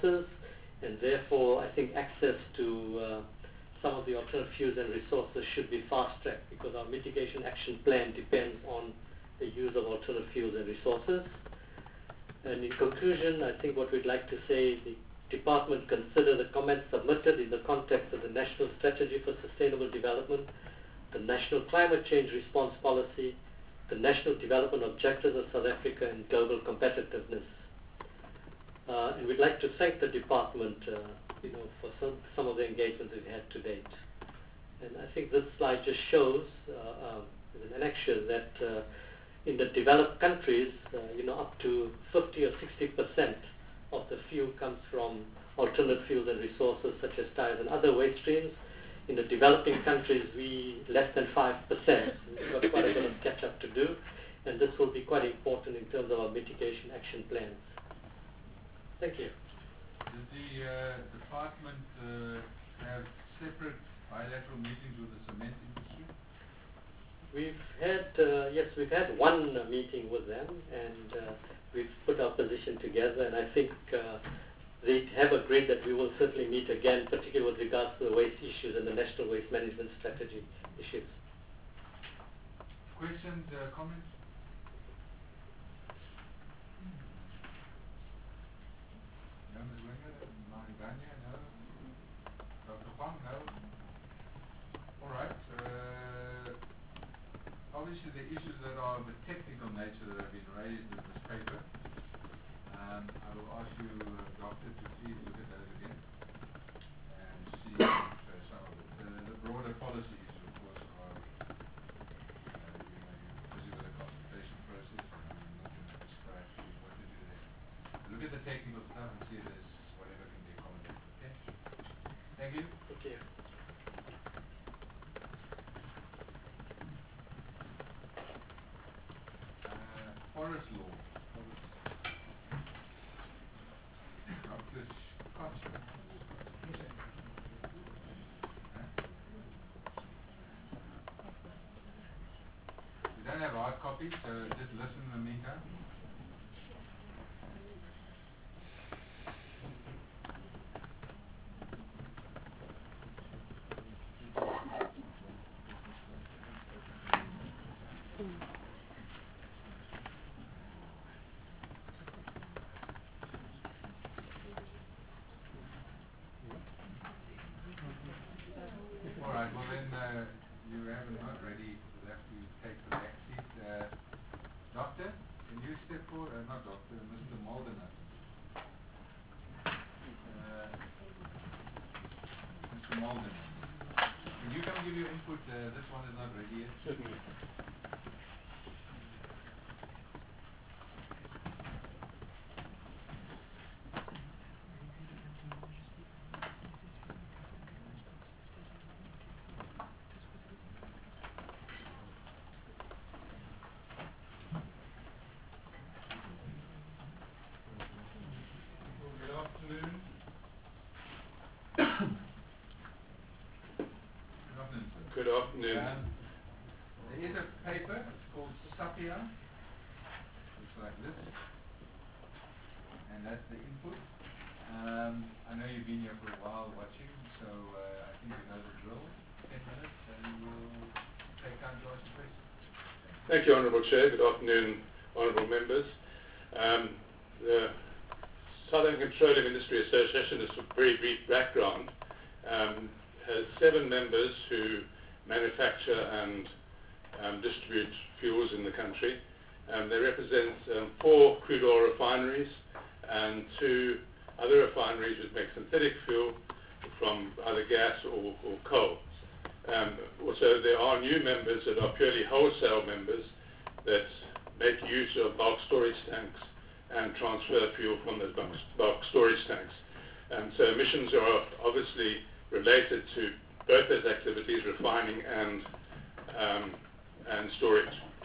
and therefore I think access to some of the alternative fuels and resources should be fast-tracked because our mitigation action plan depends on the use of alternative fuels and resources. And in conclusion, I think what we'd like to say, the Department consider the comments submitted in the context of the National Strategy for Sustainable Development, the National Climate Change Response Policy, the National Development Objectives of South Africa, and global competitiveness. And we'd like to thank the Department for some of the engagements we've had to date. And I think this slide just shows in an annexure that in the developed countries, up to 50 or 60% of the fuel comes from alternate fuels and resources such as tires and other waste streams. In the developing countries, less than 5%. We've got quite a bit of catch-up to do, and this will be quite important in terms of our mitigation action plans. Thank you. Does the department have separate bilateral meetings with the cement industry? We've had one meeting with them, and we've put our position together, and I think they have agreed that we will certainly meet again, particularly with regards to the waste issues and the National Waste Management Strategy issues. Questions, comments? No, Ms. Winger, Mariganya, no. Dr. Huang, no. All right. Obviously, the issues that are of a technical nature that have been raised in this paper, I will ask you, Doctor, to please look at those again and see if some of it. The broader policy issues, of course, are you're busy with the consultation process, and I'm not going to describe to you what to do there. Look at the technical stuff and see if there's whatever can be accommodated. Okay? Thank you. Thank you. Forest law. Dr. Kocher. We don't have hard copies, so just listen in the meantime. All right, well then, you have not ready. We'll have to take the back seat. Doctor, can you step forward? Not Doctor, Mr. Moldener. Mr. Moldener. Can you come give your input? This one is not ready yet. Certainly. Good afternoon. There is a paper, it's called SAPIA. Looks like this. And that's the input. I know you've been here for a while watching, so I think you know the drill. 10 minutes and we'll take time to ask questions. Thank you, Honourable Chair. Good afternoon, Honourable Members. The South African Petroleum Industry Association, just a very brief background, has 7 members who manufacture and distribute fuels in the country. They represent 4 crude oil refineries and 2 other refineries which make synthetic fuel from either gas or coal. Also, there are new members that are purely wholesale members that make use of bulk storage tanks and transfer fuel from those bulk storage tanks. So emissions are obviously related to both those activities, refining and storage.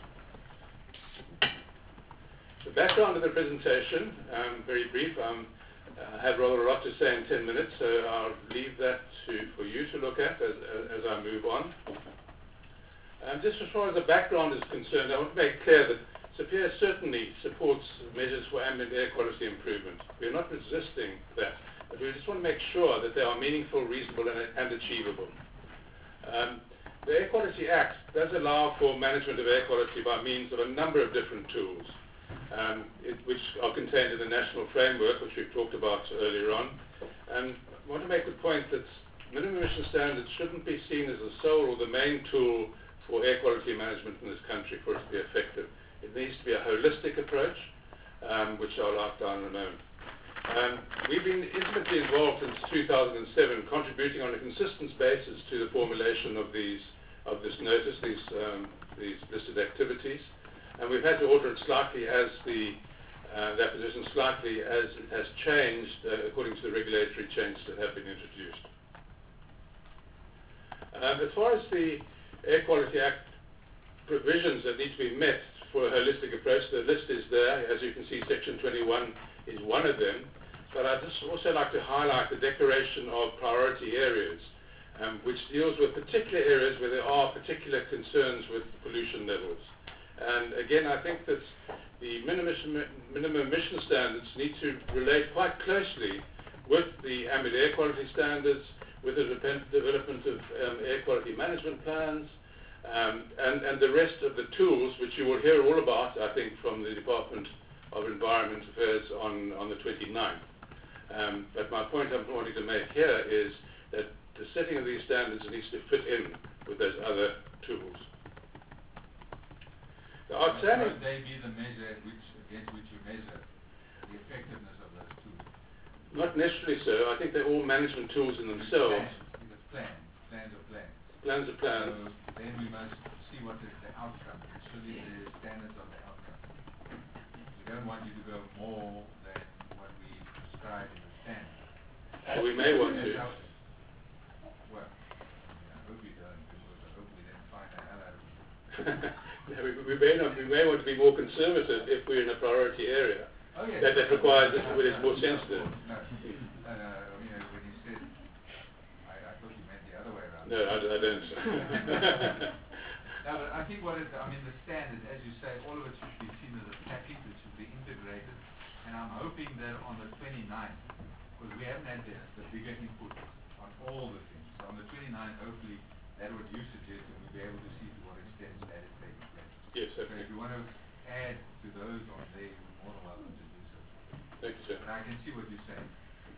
The background of the presentation, very brief. I have rather a lot to say in 10 minutes, so I'll leave that for you to look at as I move on. Just as far as the background is concerned, I want to make clear that SAPIA certainly supports measures for ambient air quality improvement. We are not resisting that, but we just want to make sure that they are meaningful, reasonable, and achievable. The Air Quality Act does allow for management of air quality by means of a number of different tools, which are contained in the national framework, which we've talked about earlier on. And I want to make the point that minimum emission standards shouldn't be seen as the sole or the main tool for air quality management in this country for it to be effective. It needs to be a holistic approach, which I'll outline in a moment. We've been intimately involved since 2007, contributing on a consistent basis to the formulation of this notice, these listed activities, and we've had to alter it slightly as that position slightly as it has changed according to the regulatory changes that have been introduced. As far as the Air Quality Act provisions that need to be met for a holistic approach, the list is there. As you can see, Section 21 is one of them. But I'd just also like to highlight the declaration of priority areas, which deals with particular areas where there are particular concerns with pollution levels. And again, I think that the minimum emission standards need to relate quite closely with the ambient air quality standards, with the development of air quality management plans, and the rest of the tools, which you will hear all about, I think, from the Department of Environment Affairs on the 29th. But my point I'm wanting to make here is that the setting of these standards needs to fit in with those other tools. The outstanding... Would they be the measure against which you measure the effectiveness of those tools? Not necessarily so. I think they're all management tools in themselves. Plans are plans. Plans are plans. So then we must see what is the outcome. It's really the standards of the outcome. We don't want you to go more than what we prescribe in the standard. Well, we may want to. Well, I hope you don't, because I hope we then find the hell out of it. We may want to be more conservative if we're in a priority area. Oh, yes. That requires it when it's more sensitive. No, when you said, I thought you meant the other way around. No, I don't. No, but I think the standard, as you say, all of it should be seen as a package, it should be integrated, and I'm hoping that on the 29th, because we haven't had the bigger input on all the things, so on the 29th, hopefully, that what you suggested, we'll be able to see to what extent that is taking place. Yes, So okay. if you want to add to those on there, you're more than welcome to do so. Thank you, sir. But I can see what you're saying.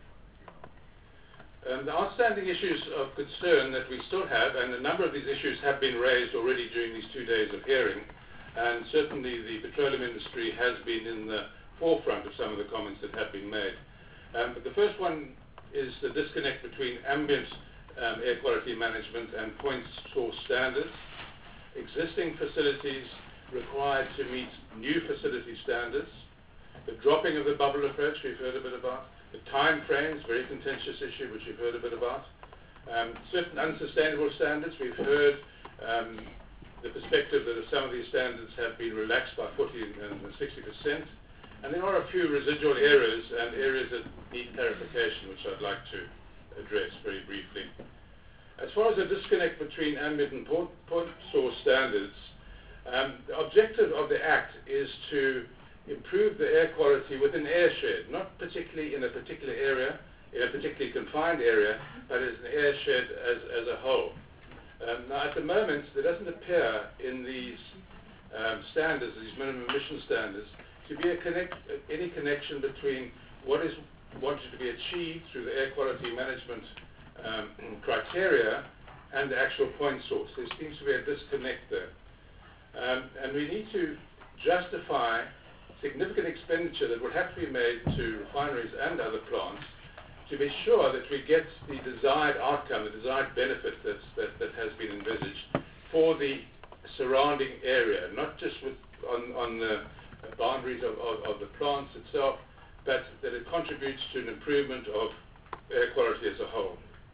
The outstanding issues of concern that we still have, and a number of these issues have been raised already during these 2 days of hearing, and certainly the petroleum industry has been in the forefront of some of the comments that have been made. But the first one is the disconnect between ambient air quality management and point source standards. Existing facilities required to meet new facility standards. The dropping of the bubble approach we've heard a bit about. The time frames, very contentious issue, which you've heard a bit about. Certain unsustainable standards, we've heard the perspective that some of these standards have been relaxed by 40 and 60%. And there are a few residual areas and areas that need clarification, which I'd like to address very briefly. As far as the disconnect between ambient and point source standards, the objective of the Act is to improve the air quality within airshed, not particularly in a particular area, in a particularly confined area, but as an airshed as a whole. Now, at the moment, there doesn't appear in these standards, these minimum emission standards, to be any connection between what is wanted to be achieved through the air quality management criteria and the actual point source. There seems to be a disconnect there. And we need to justify significant expenditure that would have to be made to refineries and other plants to be sure that we get the desired outcome, the desired benefit that has been envisaged for the surrounding area, not just on the boundaries of the plants itself, but that it contributes to an improvement of air quality as a whole.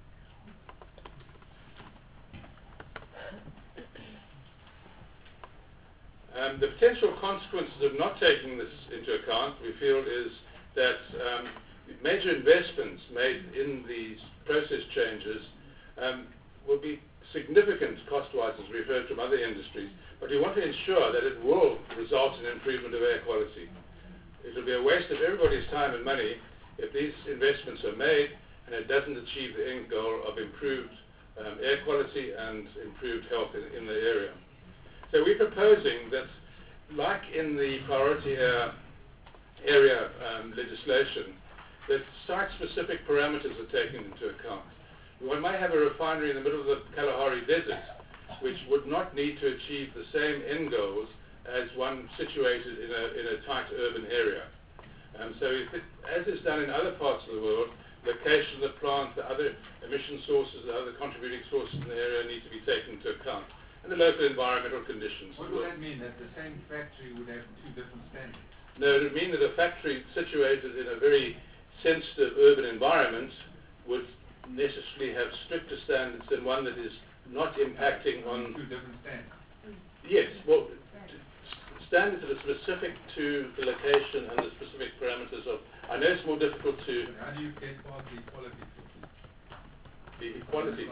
The potential consequences of not taking this into account, we feel, is that major investments made in these process changes will be significant cost-wise, as we've heard from other industries, but we want to ensure that it will result in improvement of air quality. It will be a waste of everybody's time and money if these investments are made and it doesn't achieve the end goal of improved air quality and improved health in the area. So we're proposing that, like in the priority area legislation, that site-specific parameters are taken into account. One may have a refinery in the middle of the Kalahari Desert, which would not need to achieve the same end goals as one situated in a tight urban area. So as is done in other parts of the world, location of the plant, the other emission sources, the other contributing sources in the area need to be taken into account, and the local environmental conditions. What would that mean? That the same factory would have two different standards? No, it would mean that a factory situated in a very sensitive urban environment would necessarily have stricter standards than one that is not impacting on... Two different standards? Yes, well, standards that are specific to the location and the specific parameters of... I know it's more difficult to... How do you get past the equality? The equality.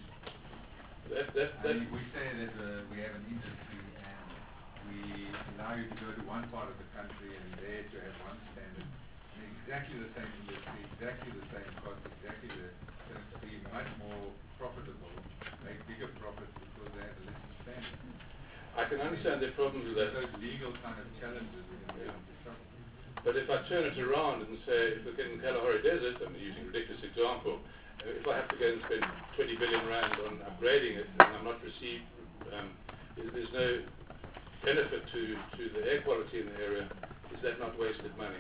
We say that we have an industry and we allow you to go to one part of the country and there to have one standard. And exactly the same industry, exactly the same cost, exactly the same, be much more profitable, make bigger profits because they have a lesser standard. I can understand the problems with that. Those legal kind of challenges are going to get into trouble. But if I turn it around and say, if we get in Kalahari Desert, I'm using a ridiculous example, if I have to go and spend 20 billion rand on upgrading it and I'm not received, there's no benefit to the air quality in the area, is that not wasted money?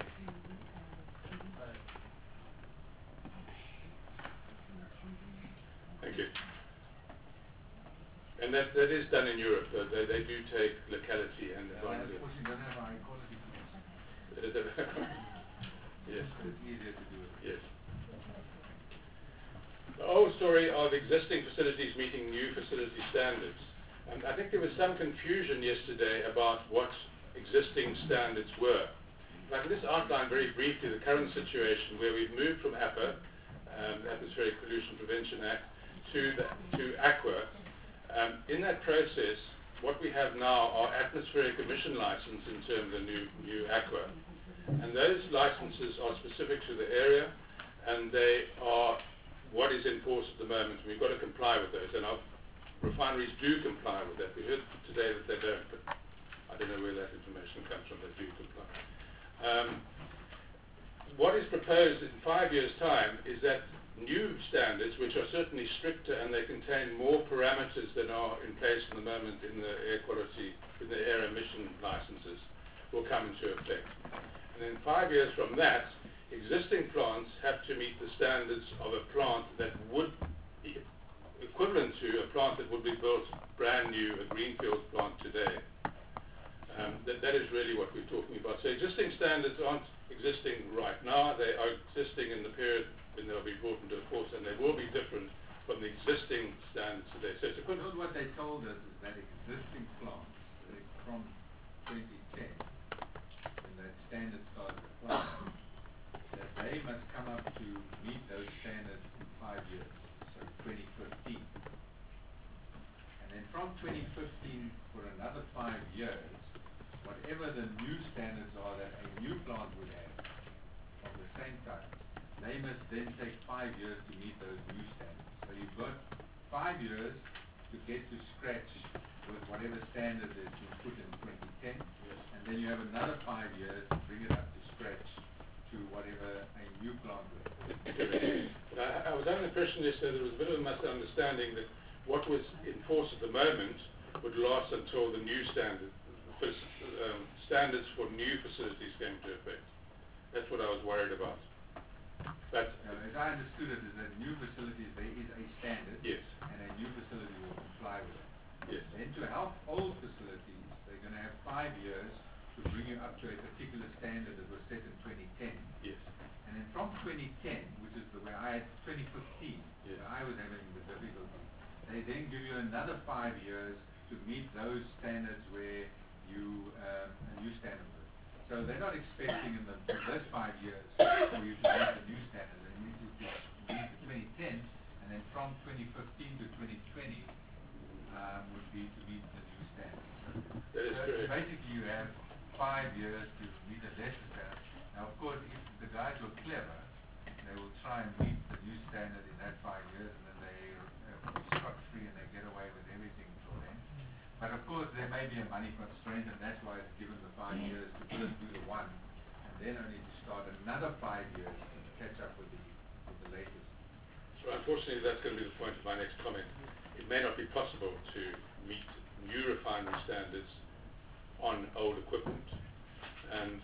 Thank you. And that is done in Europe. They do take locality and environment. Unfortunately, don't have our equality clause. Yes. It's easier to do it. Yes. The old story of existing facilities meeting new facility standards. And I think there was some confusion yesterday about what existing standards were. If I can just outline very briefly the current situation where we've moved from APA, Atmospheric Pollution Prevention Act, to AQUA. In that process, what we have now are atmospheric emission licenses in terms of new AQUA. And those licenses are specific to the area, and they are what is in force at the moment. We've got to comply with those, and our refineries do comply with that. We heard today that they don't, but I don't know where that information comes from. They do comply. What is proposed in 5 years' time is that new standards, which are certainly stricter and they contain more parameters than are in place at the moment in the air quality, in the air emission licenses, will come into effect. And in 5 years from that, existing plants have to meet the standards of a plant that would be equivalent to a plant that would be built brand new, a greenfield plant today. That is really what we're talking about. So existing standards aren't existing right now. They are existing in the period when they'll be brought into force, and they will be different from the existing standards today. So it's a good... What they told us is that existing plants from 2010, when that standard started applying, that they must come up to meet those standards in 5 years, so 2015. And then from 2015 for another 5 years, whatever the new standards are that a new plant would have of the same type, they must then take 5 years to meet those new standards. So you've got 5 years to get to scratch with whatever standard has been put in 2010, and then you have another 5 years to bring it up to scratch to whatever a new plant would have. I was under the impression yesterday there was a bit of a misunderstanding that what was in force at the moment would last until the new standards for new facilities came into effect. That's what I was worried about. But as I understood it, is that new facilities, there is a standard, yes, and a new facility will comply with it. Yes. Then to help old facilities, they're going to have 5 years to bring you up to a particular standard that was set in 2010. Yes. And then from 2010, which is the way I had 2015, yes, where I was having the difficulty, they then give you another 5 years to meet those standards where you a new standard was. So they're not expecting in those 5 years for you to meet the new standard. They need you to meet the 2010, and then from 2015 to 2020, But of course, there may be a money constraint, and that's why it's given the 5 years to first do the one, and then only to start another 5 years to catch up with the latest. So unfortunately, that's going to be the point of my next comment. It may not be possible to meet new refinery standards on old equipment. And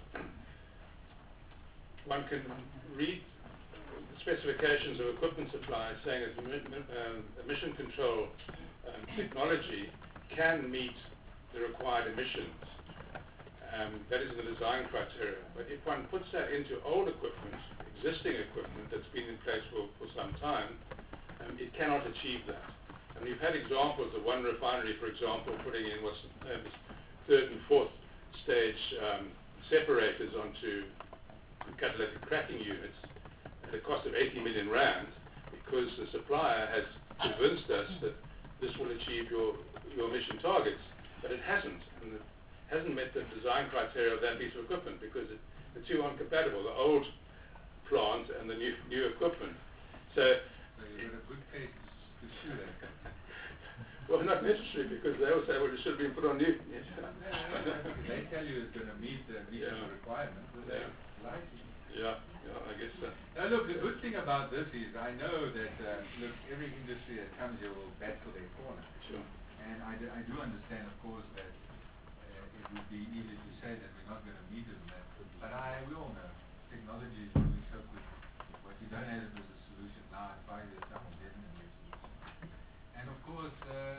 one can read the specifications of equipment suppliers saying that emission control technology can meet the required emissions. That is the design criteria. But if one puts that into old equipment, existing equipment that's been in place for some time, it cannot achieve that. And we've had examples of one refinery, for example, putting in what's known as third and fourth stage separators onto catalytic cracking units at a cost of 80 million rand, because the supplier has convinced us that this will achieve your emission targets, but it hasn't. And it hasn't met the design criteria of that piece of equipment because the two aren't compatible, the old plant and the new equipment. So you've got a good case to sue that. Well, not necessarily, because they all say, well, it should have been put on new. Yes. They tell you it's going to meet the requirements, but they lie to you. Yeah, I guess so. Now look, the good thing about this is I know that look, every industry that comes here will bat for their corner. Sure. And I do understand, of course, that it would be easy to say that we're not going to meet it in that. But we all know technology is moving so quickly. What you don't have is a solution now, in 5 years' time, will definitely be a solution. And of course,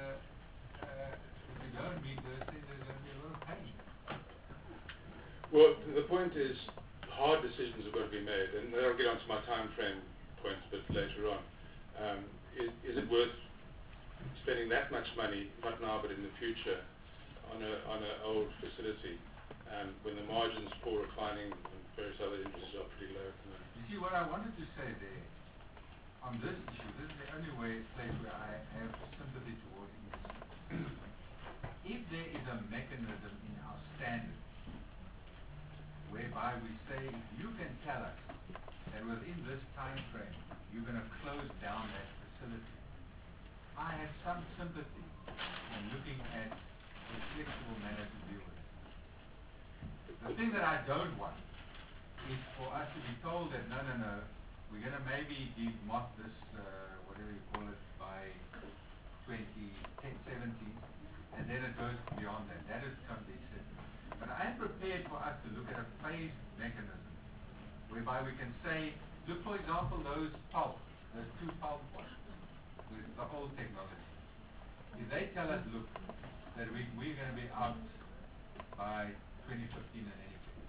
if we don't meet those things, there's going to be a lot of pain. Well, the point is, hard decisions have got to be made, and I'll get onto my time frame point a bit later on. Is it worth spending that much money, not now but in the future, on an old facility, when the margins for refining and various other industries are pretty low? You see, what I wanted to say there, on this issue, this is the only place where I have sympathy towards industry. If there is a mechanism in our standards whereby we say, if you can tell us that within this time frame you're going to close down that facility, I have some sympathy in looking at a flexible manner to deal with it. The thing that I don't want is for us to be told that no, we're going to maybe demoth this, whatever you call it, by 2017, and then it goes beyond that. That is something acceptable. But I am prepared for us to look at a phased mechanism whereby we can say, look, for example, those two pulp ones with the old technology. If they tell us, look, that we're going to be out by 2015 in any case.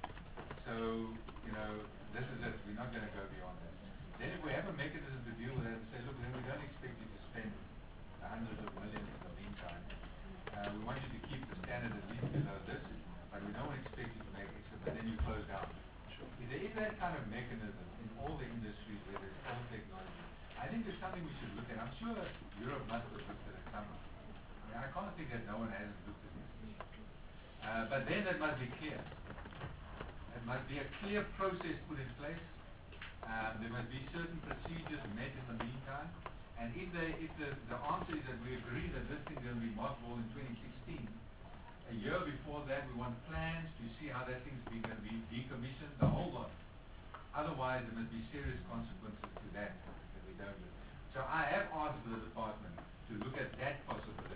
So, this is it. We're not going to go beyond that. Then if we have a mechanism to deal with that and say, look, then we don't expect you to spend hundreds of millions in the meantime. We want you to keep the standard at least below this, but we don't expect you to make extra, but then you close down. Sure. If there is that kind of mechanism in all the industries where there's old technology, I think it's something we should look at. I'm sure Europe must have looked at it somewhere. I mean, I can't think that no one hasn't looked at this. But then it must be clear. It must be a clear process put in place. There must be certain procedures met in the meantime. And if the answer is that we agree that this thing is going to be mothballed in 2016, a year before that we want plans to see how that thing's going to be decommissioned, the whole lot. Otherwise there must be serious consequences to that we don't do. So I have asked the department to look at that possibility.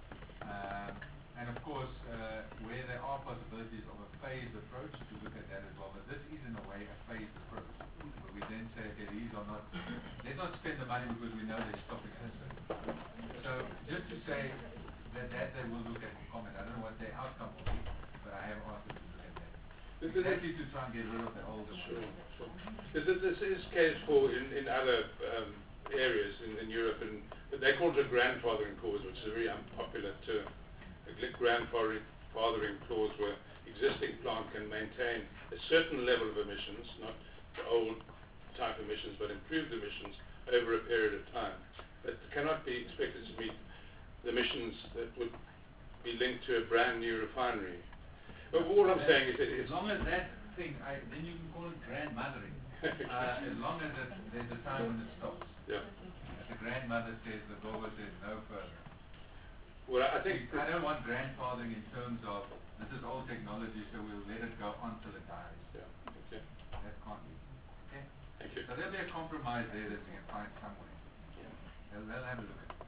And of course, where there are possibilities of a phased approach, to look at that as well. But this is in a way a phased approach. But we then say, okay, these are not, let's not spend the money because we know they're stopping us. So just to say that they will look at the comment. I don't know what the outcome will be, but I have asked them to look at that. Exactly to try and get rid of the old. Sure. This is case for in other areas in Europe, and they call it a grandfathering clause, which is a very unpopular term. A grandfathering clause where existing plant can maintain a certain level of emissions, not the old type emissions, but improved emissions over a period of time. That cannot be expected to meet the emissions that would be linked to a brand new refinery. But all I'm saying is that as long as that thing, then you can call it grandmothering. As long as there's a time when it stops. Yeah. The grandmother says, the Gogo says, no further. Well, I think I don't want grandfathering in terms of this is old technology, so we'll let it go on till it dies. yeah. Okay. That can't be. Okay? Thank you. So there'll be a compromise there that we can find somewhere. They'll have a look at it.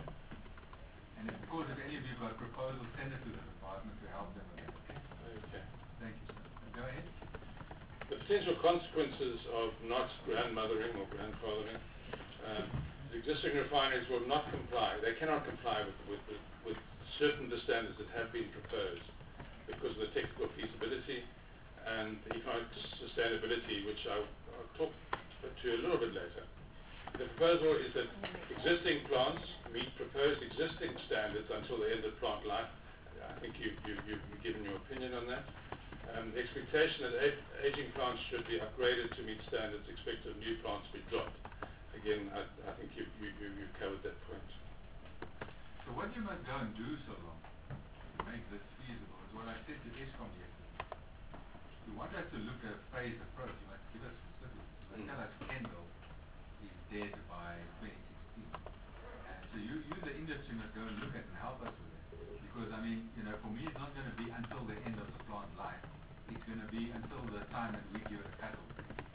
And of course, if any of you got proposals, send it to the department to help them with it. Okay. Thank you, sir. Go ahead. The potential consequences of not grandmothering or grandfathering, the existing refineries will not comply. They cannot comply with certain of the standards that have been proposed because of the technical feasibility and the economic sustainability, which I'll talk to a little bit later. The proposal is that existing plants meet proposed existing standards until the end of plant life. I think you've given your opinion on that. The expectation that aging plants should be upgraded to meet standards, expected of new plants be dropped. Again, I think you covered that point. So what you must go and do so long to make this feasible is what I said to Eskom yesterday. You want us to look at a phased approach, you must give us specifics. You must tell us Kendall is dead by 2016. And so you, the industry, must go and look at and help us with it. Because, I mean, you know, for me it's not going to be until the end of the plant life. It's going to be until the time that we give it a cutoff.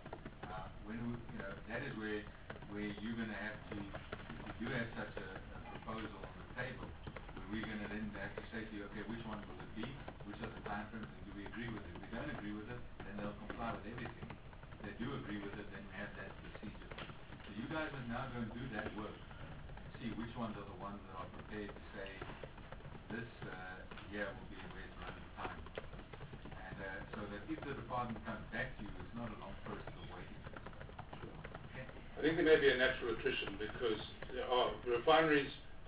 When we, you know, that is where you're going to have to, if you have such a proposal on the table, where we're going to then have to say to you, okay, which one will it be? Which are the time frames, and do we agree with it? If we don't agree with it, then they'll comply with everything. If they do agree with it, then we have that procedure. So you guys must now go and do that work and see which ones are the ones that are prepared to say this year will be where it's running time. And so that if the department comes back to you, it's not a long process of waiting for this stuff. Okay? I think there may be a natural attrition because refineries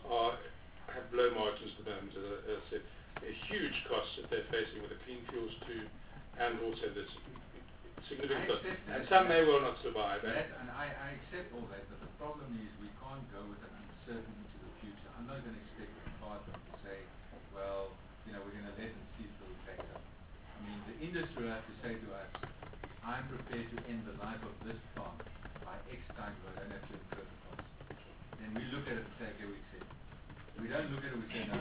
have low margins to them. As I said, a huge cost that they're facing with the Clean Fuels 2 and also this significant cost. And some may well not survive. And I accept all that, but the problem is we can't go with an uncertainty into the future. I'm not going to expect the department to say, well, you know, we're going to let them see till it backs up. I mean, the industry will have to say to us, I'm prepared to end the life of this plant by X time, but I don't have to incur the cost. Then we look at it and say, okay, we accept. If we don't look at it, we say, no,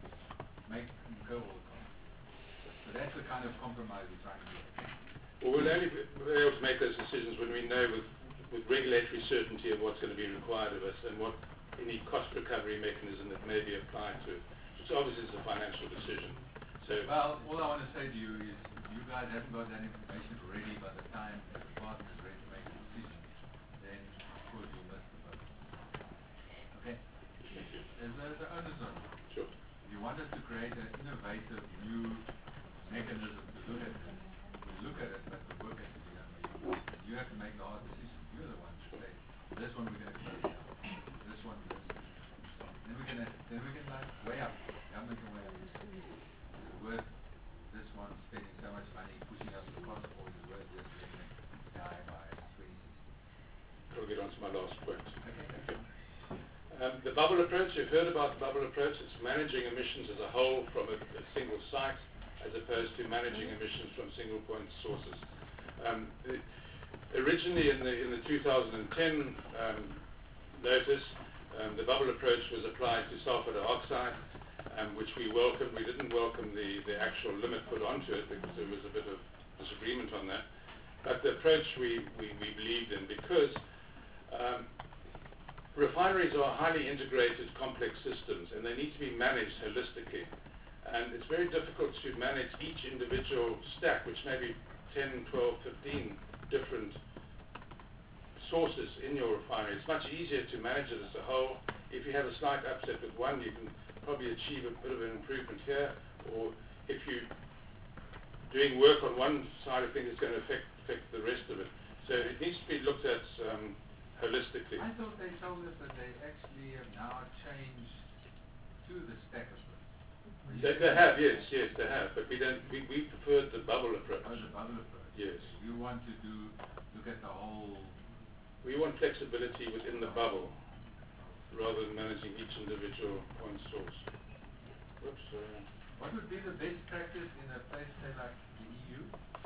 incur all the costs. So that's the kind of compromise we're trying to do. Well, we'll only be able to make those decisions when we know with regulatory certainty of what's going to be required of us and what any cost recovery mechanism that may be applied to it. So obviously it's a financial decision. So, well, all I want to say to you is if you guys haven't got that information ready by the time the department is ready to make a decision, then of course you'll miss the boat. Okay? thank you. There's the onus on you. Sure. If you want us to create an innovative new mechanism to look at this, we look at it, but the work has to be done by you. You have to make the hard decision. You're the one to say, this one we're going to close down. This one, this. Then we can like weigh up. Government can weigh up. Is it worth this one spending so much money pushing up the cost, or is it worth just letting it die by 2016? I'll get on to my last point. Okay. The bubble approach, you've heard about the bubble approach. It's managing emissions as a whole from a single site as opposed to managing emissions from single point sources. Originally in the 2010 notice, the bubble approach was applied to sulfur dioxide, which we welcomed. We didn't welcome the actual limit put onto it because there was a bit of disagreement on that. But the approach we believed in because refineries are highly integrated, complex systems, and they need to be managed holistically. And it's very difficult to manage each individual stack, which may be 10, 12, 15 different sources in your refinery. It's much easier to manage it as a whole. If you have a slight upset with one, you can probably achieve a bit of an improvement here. Or if you're doing work on one side of things, it's going to affect the rest of it. So it needs to be looked at holistically. I thought they told us that they actually have now changed to the stack approach. They have, yes, they have. But we preferred the bubble approach. Oh, the bubble approach. Yes. You want to look at the whole. We want flexibility within the bubble rather than managing each individual point source. Whoops. What would be the best practice in a place, say, like the EU?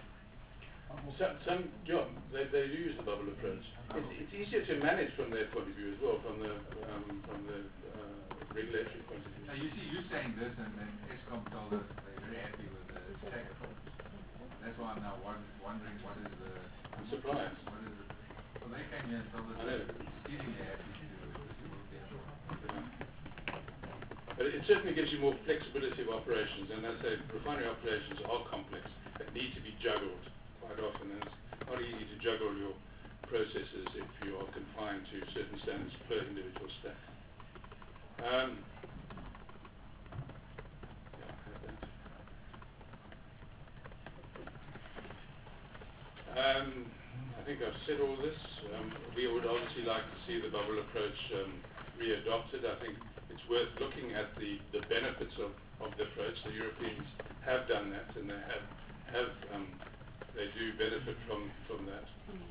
They do use the bubble approach. It's easier to manage from their point of view as well, from the regulatory point of view. Now you see, you're saying this, and then ESCOM told us they're very happy with the stack approach. That's why I'm now wondering what is the... I'm surprised. What is the... Well, they came here and told us they're exceedingly happy to work there. But it certainly gives you more flexibility of operations, and as I say, refinery operations are complex and need to be juggled quite often, and it's not easy to juggle your processes if you are confined to certain standards per individual stack. I think I've said all this. We would obviously like to see the bubble approach readopted. I think it's worth looking at the benefits of the approach. The Europeans have done that, and they do benefit from that.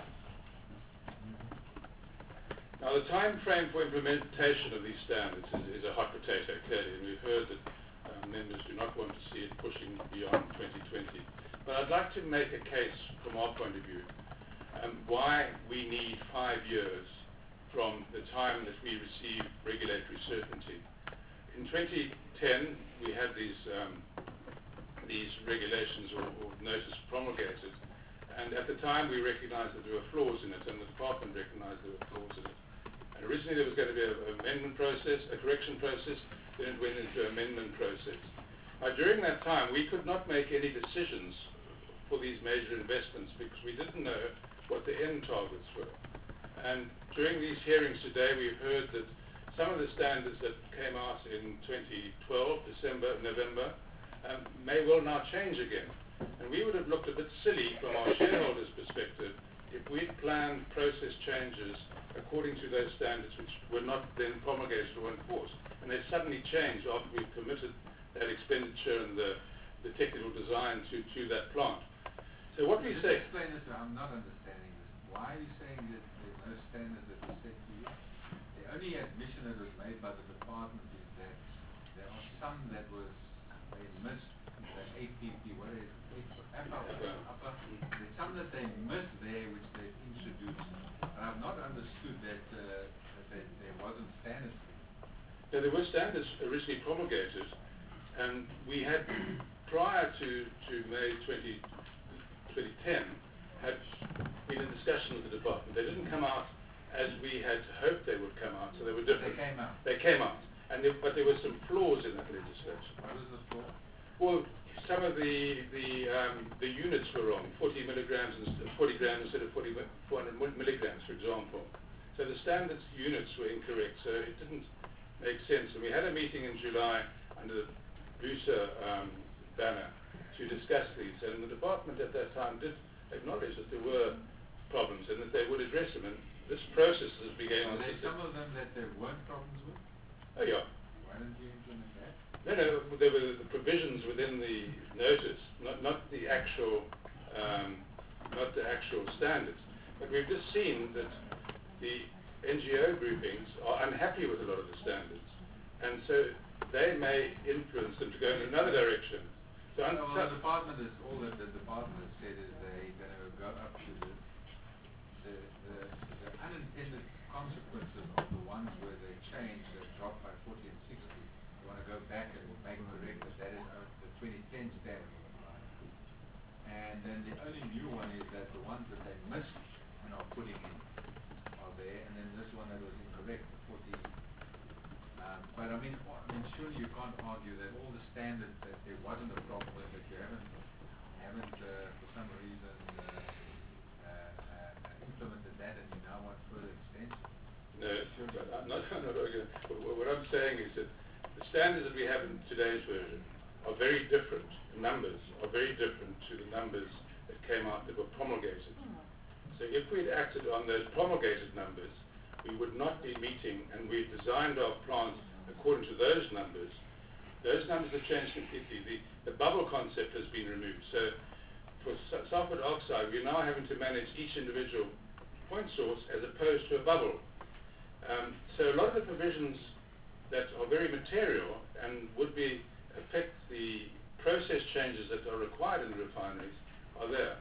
Now, the time frame for implementation of these standards is a hot potato, clearly, and we've heard that members do not want to see it pushing beyond 2020. But I'd like to make a case from our point of view why we need 5 years from the time that we receive regulatory certainty. In 2010, we had these regulations or notice promulgated, and at the time we recognized that there were flaws in it, and the department recognized there were flaws in it. And originally there was going to be an amendment process, a correction process, then it went into an amendment process. Now, during that time, we could not make any decisions for these major investments because we didn't know what the end targets were. And during these hearings today, we've heard that some of the standards that came out in 2012, December, November, may well now change again. And we would have looked a bit silly from our shareholders' perspective if we'd planned process changes according to those standards which were not then promulgated or enforced. And they suddenly changed after we've committed that expenditure and the technical design to that plant. So what we say... Explain this, I'm not understanding this. Why are you saying that there's no standards that were set to you? The only admission that was made by the department is that there are some that they missed, the APP, what is it? Upper. There's some that they missed there which they've introduced. And I've not understood that there wasn't standards. Yeah, there were standards originally promulgated, and we had, prior to May 2010, had been in discussion with the department. They didn't come out as we had hoped they would come out, so they were different. They came out. They came out, but there were some flaws in that legislation. What was the flaw? Well, some of the units were wrong, 40 milligrams and 40 grams instead of 400 milligrams, for example. So the standards units were incorrect, so it didn't make sense. And we had a meeting in July under the BUSA banner to discuss these, and the department at that time did acknowledge that there were problems and that they would address them. And this process has begun on. Are there some of them that there weren't problems with? Oh yeah. Why didn't you implement that? No, there were the provisions within the notice, not the actual standards. But we've just seen that the NGO groupings are unhappy with a lot of the standards, and so they may influence them to go in another direction. So the department has said is they're going to go up to the unintended consequences of the ones where they change, they drop by 40 and 60. You want to go back and make correct that is the 2010 standard. And then the only new one is that the ones that they missed and are putting in are there, and then this one that was incorrect, the 40. But I mean, surely you can't argue that all the standards that there wasn't a problem with, that you haven't for some reason implemented that, and you now want further extension. No, I'm not arguing. What I'm saying is that the standards that we have in today's version are very different. The numbers are very different to the numbers that came out that were promulgated. So if we'd acted on those promulgated numbers, we would not be meeting, and we designed our plant according to those numbers. Those numbers have changed completely. The bubble concept has been removed. So for sulfur dioxide, we're now having to manage each individual point source as opposed to a bubble. So a lot of the provisions that are very material and would affect the process changes that are required in the refineries are there.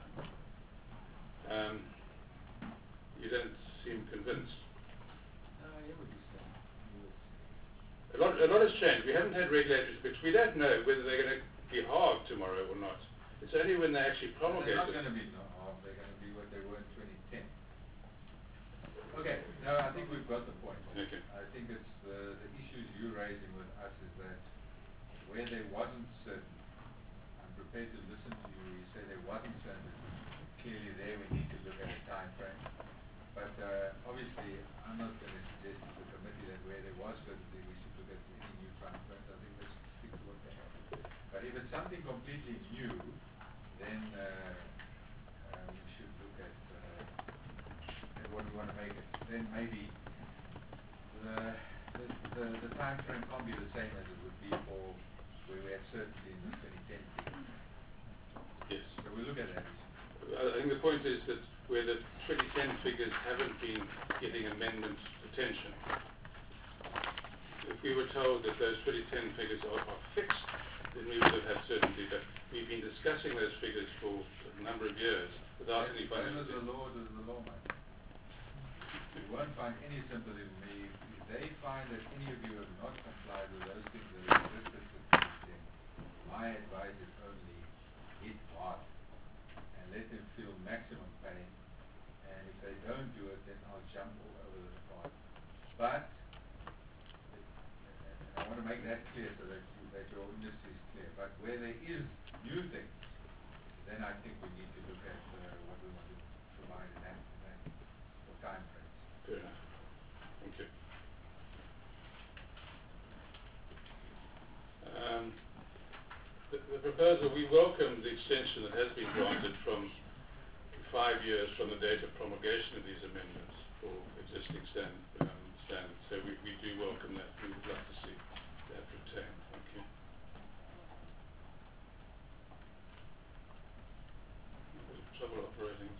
You don't seem convinced. No, I hear what you're saying. A lot lot has changed. We haven't had regulatory specs. We don't know whether they're going to be hard tomorrow or not. It's only when they actually promulgate They're not it. going to be hard. They're going to be what they were in 2010. Okay, no, I think we've got the point. Okay. I think it's the issues you're raising with us is that where there wasn't certainty, I'm prepared to listen to you. You say there wasn't certainty. Clearly there we need to look at a time frame. But obviously I'm not going to suggest to the committee that where there was certainty we should look at any new time frames. I think let's stick to what they have. But if it's something completely new, then we should look at what we want to make it. Then maybe the time frame can't be the same as it would be for where we have certainty in the 2010 figures. Yes. So we look at that. I think the point is that where the 2010 figures haven't been getting amendment attention, if we were told that those 2010 figures are fixed, then we would have had certainty. But we've been discussing those figures for a number of years without any financial. The law does the law, mate. You won't find any sympathy with me if they find that any of you have not complied with those things that are listed for 2010. My advice is only hit hard and let them feel maximum pain. And if they don't do it, then I'll jump all over the department. But and I want to make that clear so that your industry is clear. But where there is new things, then I think we need to look at what we want to provide in that for time frames. Fair enough. Thank you. The proposal, we welcome the extension that has been granted from 5 years from the date of promulgation of these amendments for existing standards. So we do welcome that. We would like to see that retained. Thank you. Trouble operating.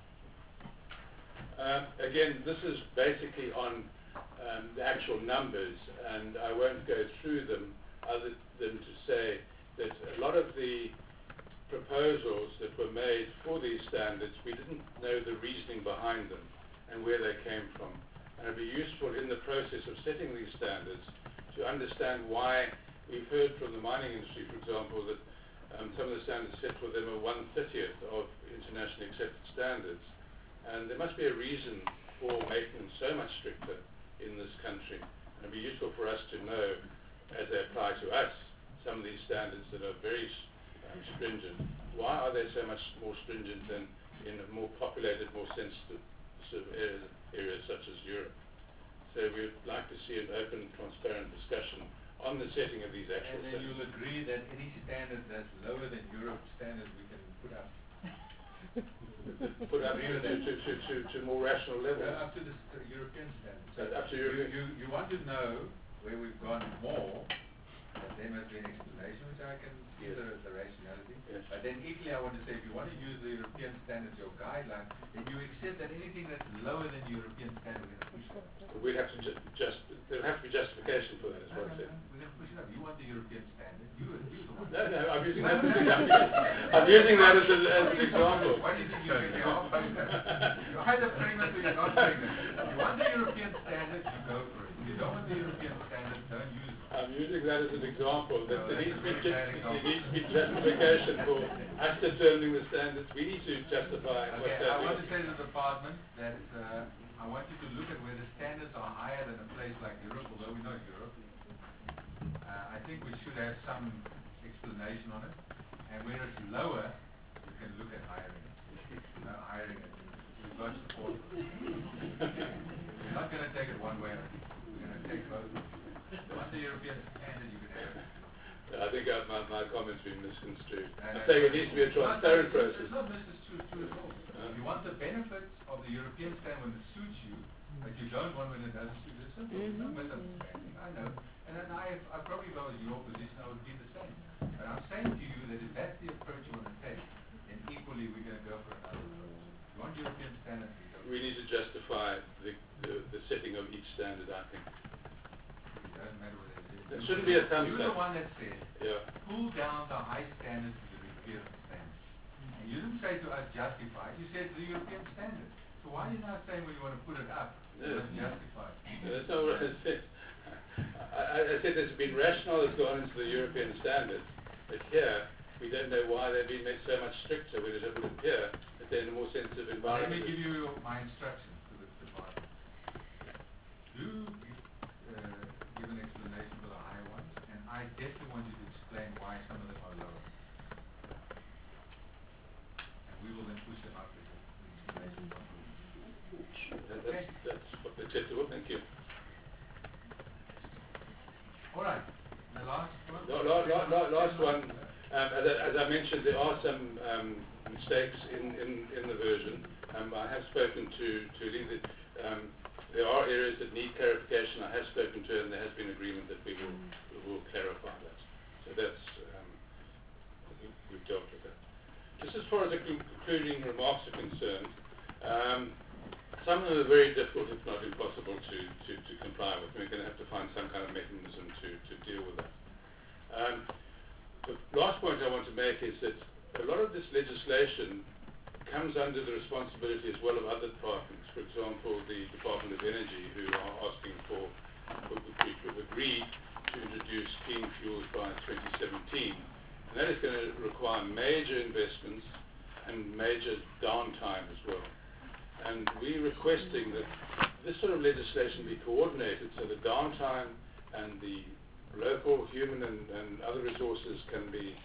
Again, this is basically on the actual numbers, and I won't go through them other than to say that a lot of the proposals that were made for these standards, we didn't know the reasoning behind them and where they came from. And it would be useful in the process of setting these standards to understand why we've heard from the mining industry, for example, that some of the standards set for them are 1/30th of internationally accepted standards. And there must be a reason for making them so much stricter in this country. And it would be useful for us to know, as they apply to us, some of these standards that are very stringent. Why are they so much more stringent than in a more populated, more sensitive areas such as Europe? So we would like to see an open, transparent discussion on the setting of these actual standards. And then standards. you'll agree that any standard that's lower than Europe's standards we can put up. Put up to more rational levels. Up to the European standards. So Up to European. you want to know where we've gone more. There must be an explanation, which I can see the rationality. Yes. But then equally I want to say, if you want to use the European standards, your guideline, then you accept that anything that's lower than European standard, we're going to push it up. We'd have to there'll have to be justification for that, is what I said. We're going to push it up. You want the European standard? You the one. No, I'm using that as an example. I'm using that as an example. Why do you think you're off? You're either pregnant or you're not pregnant. If you want the European standard, you go for it. If you don't want the European standard, don't use it. I'm using that as an example, that there needs to be justification for us determining the standards. We need to justify what Okay, that I want is. to say to the department that I want you to look at where the standards are higher than a place like Europe, although we're not Europe. I think we should have some explanation on it. And where it's lower, you can look at hiring it. Hiring it. We've got support. We're not going to take it one way. We're going to take both. Once the European standard, you can have it. I think my comments have been misconstrued. I'm saying it needs to be a transparent process. It's not misconstrued at all. You want the benefits of the European standard when it suits you, but you don't want when it doesn't suit you. It's simple. No misunderstanding. I know. And then I probably, if I was your position, I would be the same. But I'm saying to you that if that's the approach you want to take, then equally we're going to go for another approach. You want European standards? We need to justify the setting of each standard, I think. It doesn't matter whether it is. It shouldn't be a thumbs You're the up. one that said, pull down the high standards to the European standards. And you didn't say to us justify, you said the European standard. So why are you not saying when you want to put it up, you want to justify it? That's not what I said. I said, there's been rationale that's gone into the European standards, but here we don't know why they've been made so much stricter when it would appear that they're in a more sensitive Let environment. me give you my instructions to the department. Do give an explanation for the higher ones, and I definitely want you to explain why some of them are lower. And we will then push them up with the installation properly. That's acceptable, thank you. All right. The last one? Last one. As I mentioned, there are some mistakes in the version. I have spoken to Lee. There are areas that need clarification. I have spoken to her, and there has been agreement that we will clarify that. So that's we've dealt with that. Just as far as the concluding remarks are concerned, some of them are very difficult, if not impossible, to comply with. We're going to have to find some kind of mechanism to deal with that. The last point I want to make is that a lot of this legislation comes under the responsibility as well of other departments. For example, the Department of Energy, who are asking we've agreed to introduce clean fuels by 2017. And that is going to require major investments and major downtime as well. And we're requesting that this sort of legislation be coordinated so the downtime and the local, human and other resources can be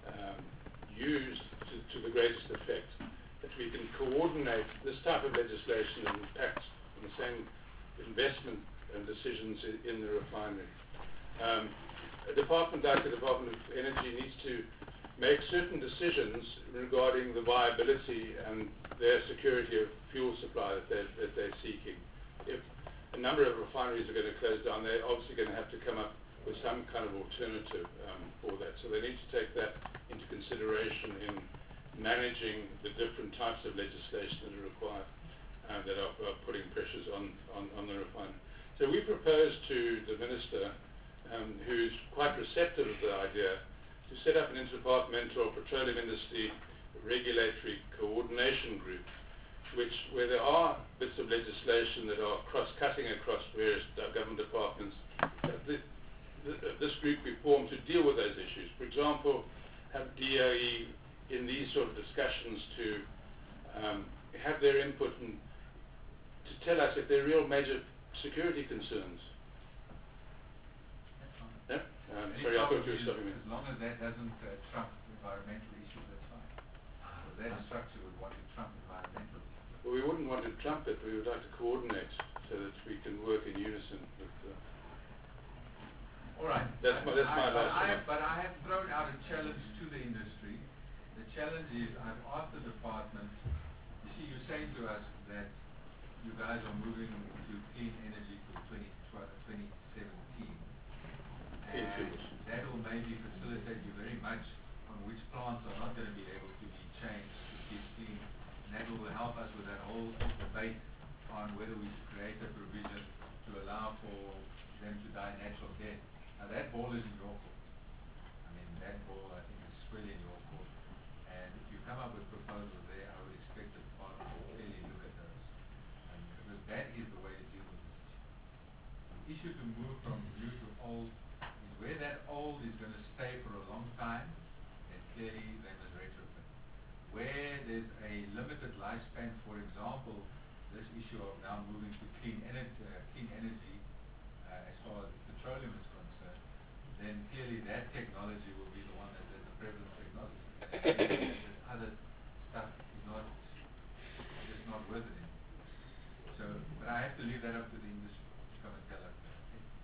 used to the greatest effect. That we can coordinate this type of legislation and impact on the same investment and decisions in the refinery. A department like the Department of Energy needs to make certain decisions regarding the viability and their security of fuel supply that they're seeking. If a number of refineries are going to close down, they're obviously going to have to come up with some kind of alternative for that. So they need to take that into consideration in managing the different types of legislation that are required that are putting pressures on the refinery. So we propose to the Minister, who's quite receptive of the idea, to set up an interdepartmental petroleum industry regulatory coordination group, where there are bits of legislation that are cross-cutting across various government departments. This group be formed to deal with those issues. For example, have DOE in these sort of discussions to have their input and to tell us if there are real major security concerns. Yeah? Sorry, I thought you were stopping me. As long as that doesn't trump environmental issues, that's fine. So that structure would want to trump environmental issues. Well, we wouldn't want to trump it. We would like to coordinate so that we can work in unison with all right. That's my last comment. But I have thrown out a challenge to the industry. The challenge is I've asked the department, you see, you're saying to us that you guys are moving to clean energy for 2017. And that will maybe facilitate you very much on which plants are not going to be able to be changed to keep clean. And that will help us with that whole debate on whether we should create a provision to allow for them to die natural death. Now that ball is in your court. I mean, that ball I think is squarely in your court. And if you come up with proposals there, I would expect the department to clearly look at those. Because that is the way to deal with this issue. The issue to move from new to old is where that old is going to stay for a long time, then clearly they must retrofit. Where there's a limited lifespan, for example, this issue of now moving to clean energy as far as petroleum is concerned, then clearly that technology will be the one that is the prevalent technology. This other stuff is just not worth it anymore. So, but I have to leave that up to the industry to come and tell us that.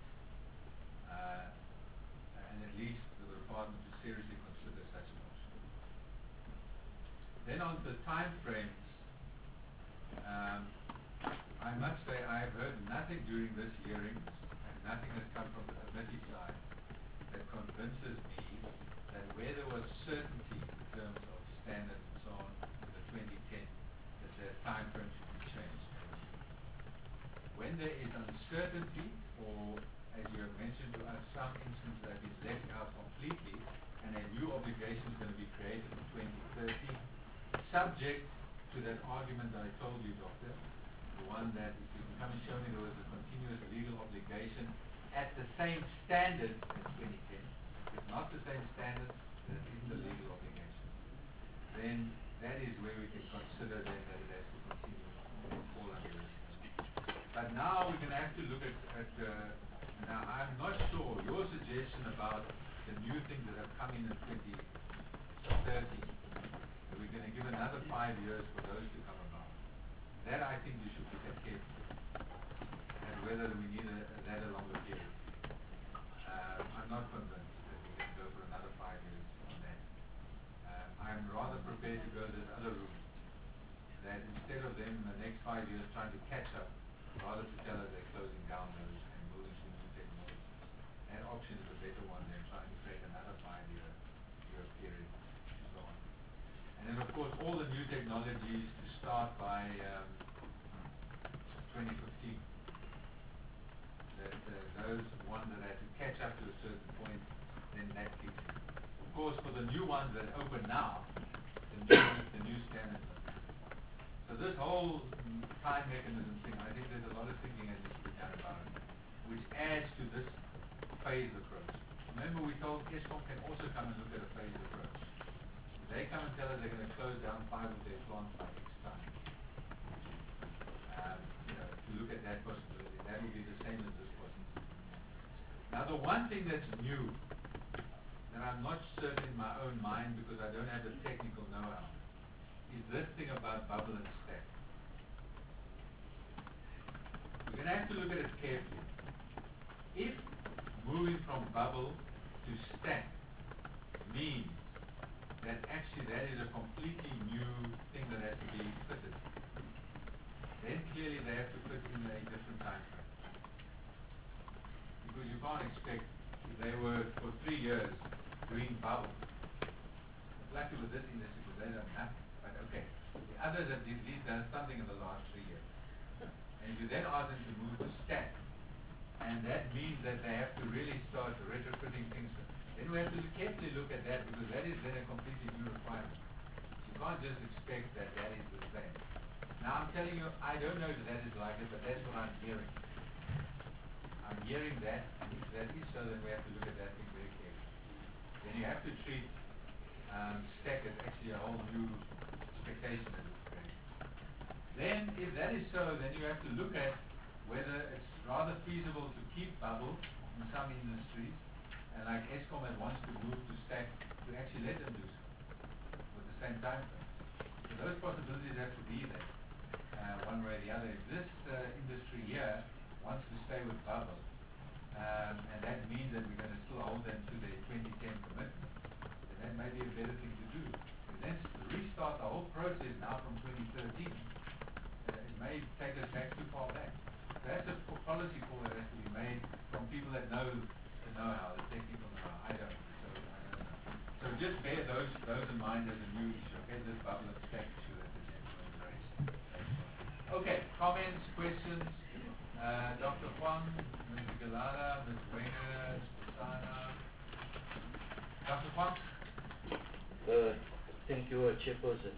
And at least the department to seriously consider such an option. Then on the time frames, I must say I have heard nothing during this hearing, and nothing has come from the committee side that convinces me that where there was certainty in terms of standards and so on in the 2010, that the time frame should be changed. When there is uncertainty, or as you have mentioned to us, some instance that is left out completely, and a new obligation is going to be created in 2030, subject to that argument that I told you, Doctor, the one that if you can come and show me there was a continuous legal obligation at the same standard as 2010, if not the same standard, then it isn't a legal obligation. Then that is where we can consider then that it has to continue and fall under this. But now we're going to have to look at now I'm not sure, your suggestion about the new things that have come in 2013, that we're going to give another 5 years for those to come about. That I think we should look at carefully, and whether we need that a longer period. I'm not convinced that we can go for another 5 years on that. I'm rather prepared to go this other route, that instead of them in the next 5 years trying to catch up, rather to tell us they're closing down those and moving to new technologies. That option is a better one than trying to create another 5-year period and so on. And then of course all the new technologies to start by 2015. That those ones that have to catch up to a certain point, then that kicks in. Of course for the new ones that open now, the new standards. So this whole time mechanism thing, I think there's a lot of thinking that needs to be done about it, which adds to this phased approach. Remember we told Eskom can also come and look at a phased approach. If they come and tell us they're going to close down 5 of their plants by X time, to look at that possibility, that will be the same as this possibility. Now the one thing that's new, that I'm not certain in my own mind because I don't have the technical know-how, is this thing about bubble and stack. We're going to have to look at it carefully. If moving from bubble to stack means that actually that is a completely new thing that has to be fitted, then clearly they have to fit in a different time frame. Because you can't expect, if they were for 3 years doing bubble, lucky with this industry because they don't have nothing. But okay, the others have at least done something in the last 3 years. And if you then ask them to move to stack, and that means that they have to really start retrofitting things, then we have to carefully look at that because that is then a completely new requirement. You can't just expect that that is the same. Now I'm telling you, I don't know if that is like it, but that's what I'm hearing. I'm hearing that, and if that is so, then we have to look at that thing very carefully. Then you have to treat stack as actually a whole new expectation that is created. Then, if that is so, then you have to look at whether it's rather feasible to keep bubble in some industries, and like Eskom that wants to move to stack, to actually let them do so with the same time frame. So those possibilities have to be there, one way or the other. If this industry here wants to stay with bubble, and that means that we're going to still hold them to their 2010 commitment, then that may be a better thing to do. But then restart the whole process now from 2013, it may take us back too far back. That's a policy call that has to be made from people that know the know-how, the technical know-how. I don't know. So just bear those in mind as a new issue. Okay, this bubble and stack issue that the gentleman raised. Okay, comments, questions? Dr. Huang, Ms. Galala, Ms. Wenger, Susana. Dr. Huang? Thank you, Chairperson.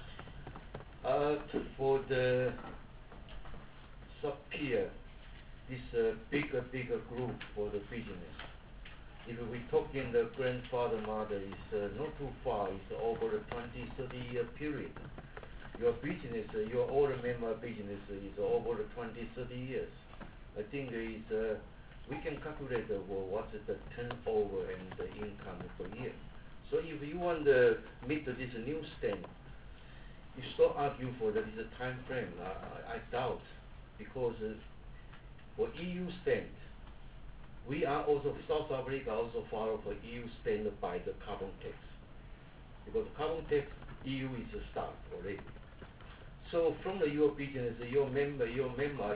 For the sub-peer, this bigger group for the business. If we talk in the grandfather mother, is not too far, it's over a 20-30 year period. Your business, your older member business is over 20-30 years. I think we can calculate what's the turnover and the income per year. So if you want to meet this new standard, you still argue for that is a time frame. I doubt, because for EU standard, we are also, South Africa also follow for EU standard by the carbon tax. Because carbon tax, EU is a start already. So from the your business, your member is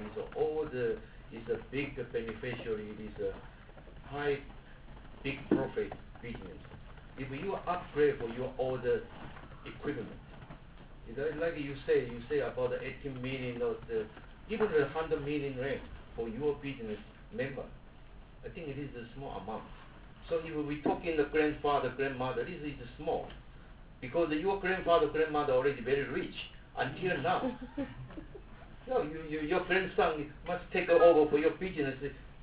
a big beneficiary, it is a high, big profit business. If you upgrade for your older equipment, like you say about the 18 million or even the 100 million rand for your business member, I think it is a small amount. So if we talk in the grandfather, grandmother, this is small. Because your grandfather, grandmother already very rich until now. No, your grandson must take over for your business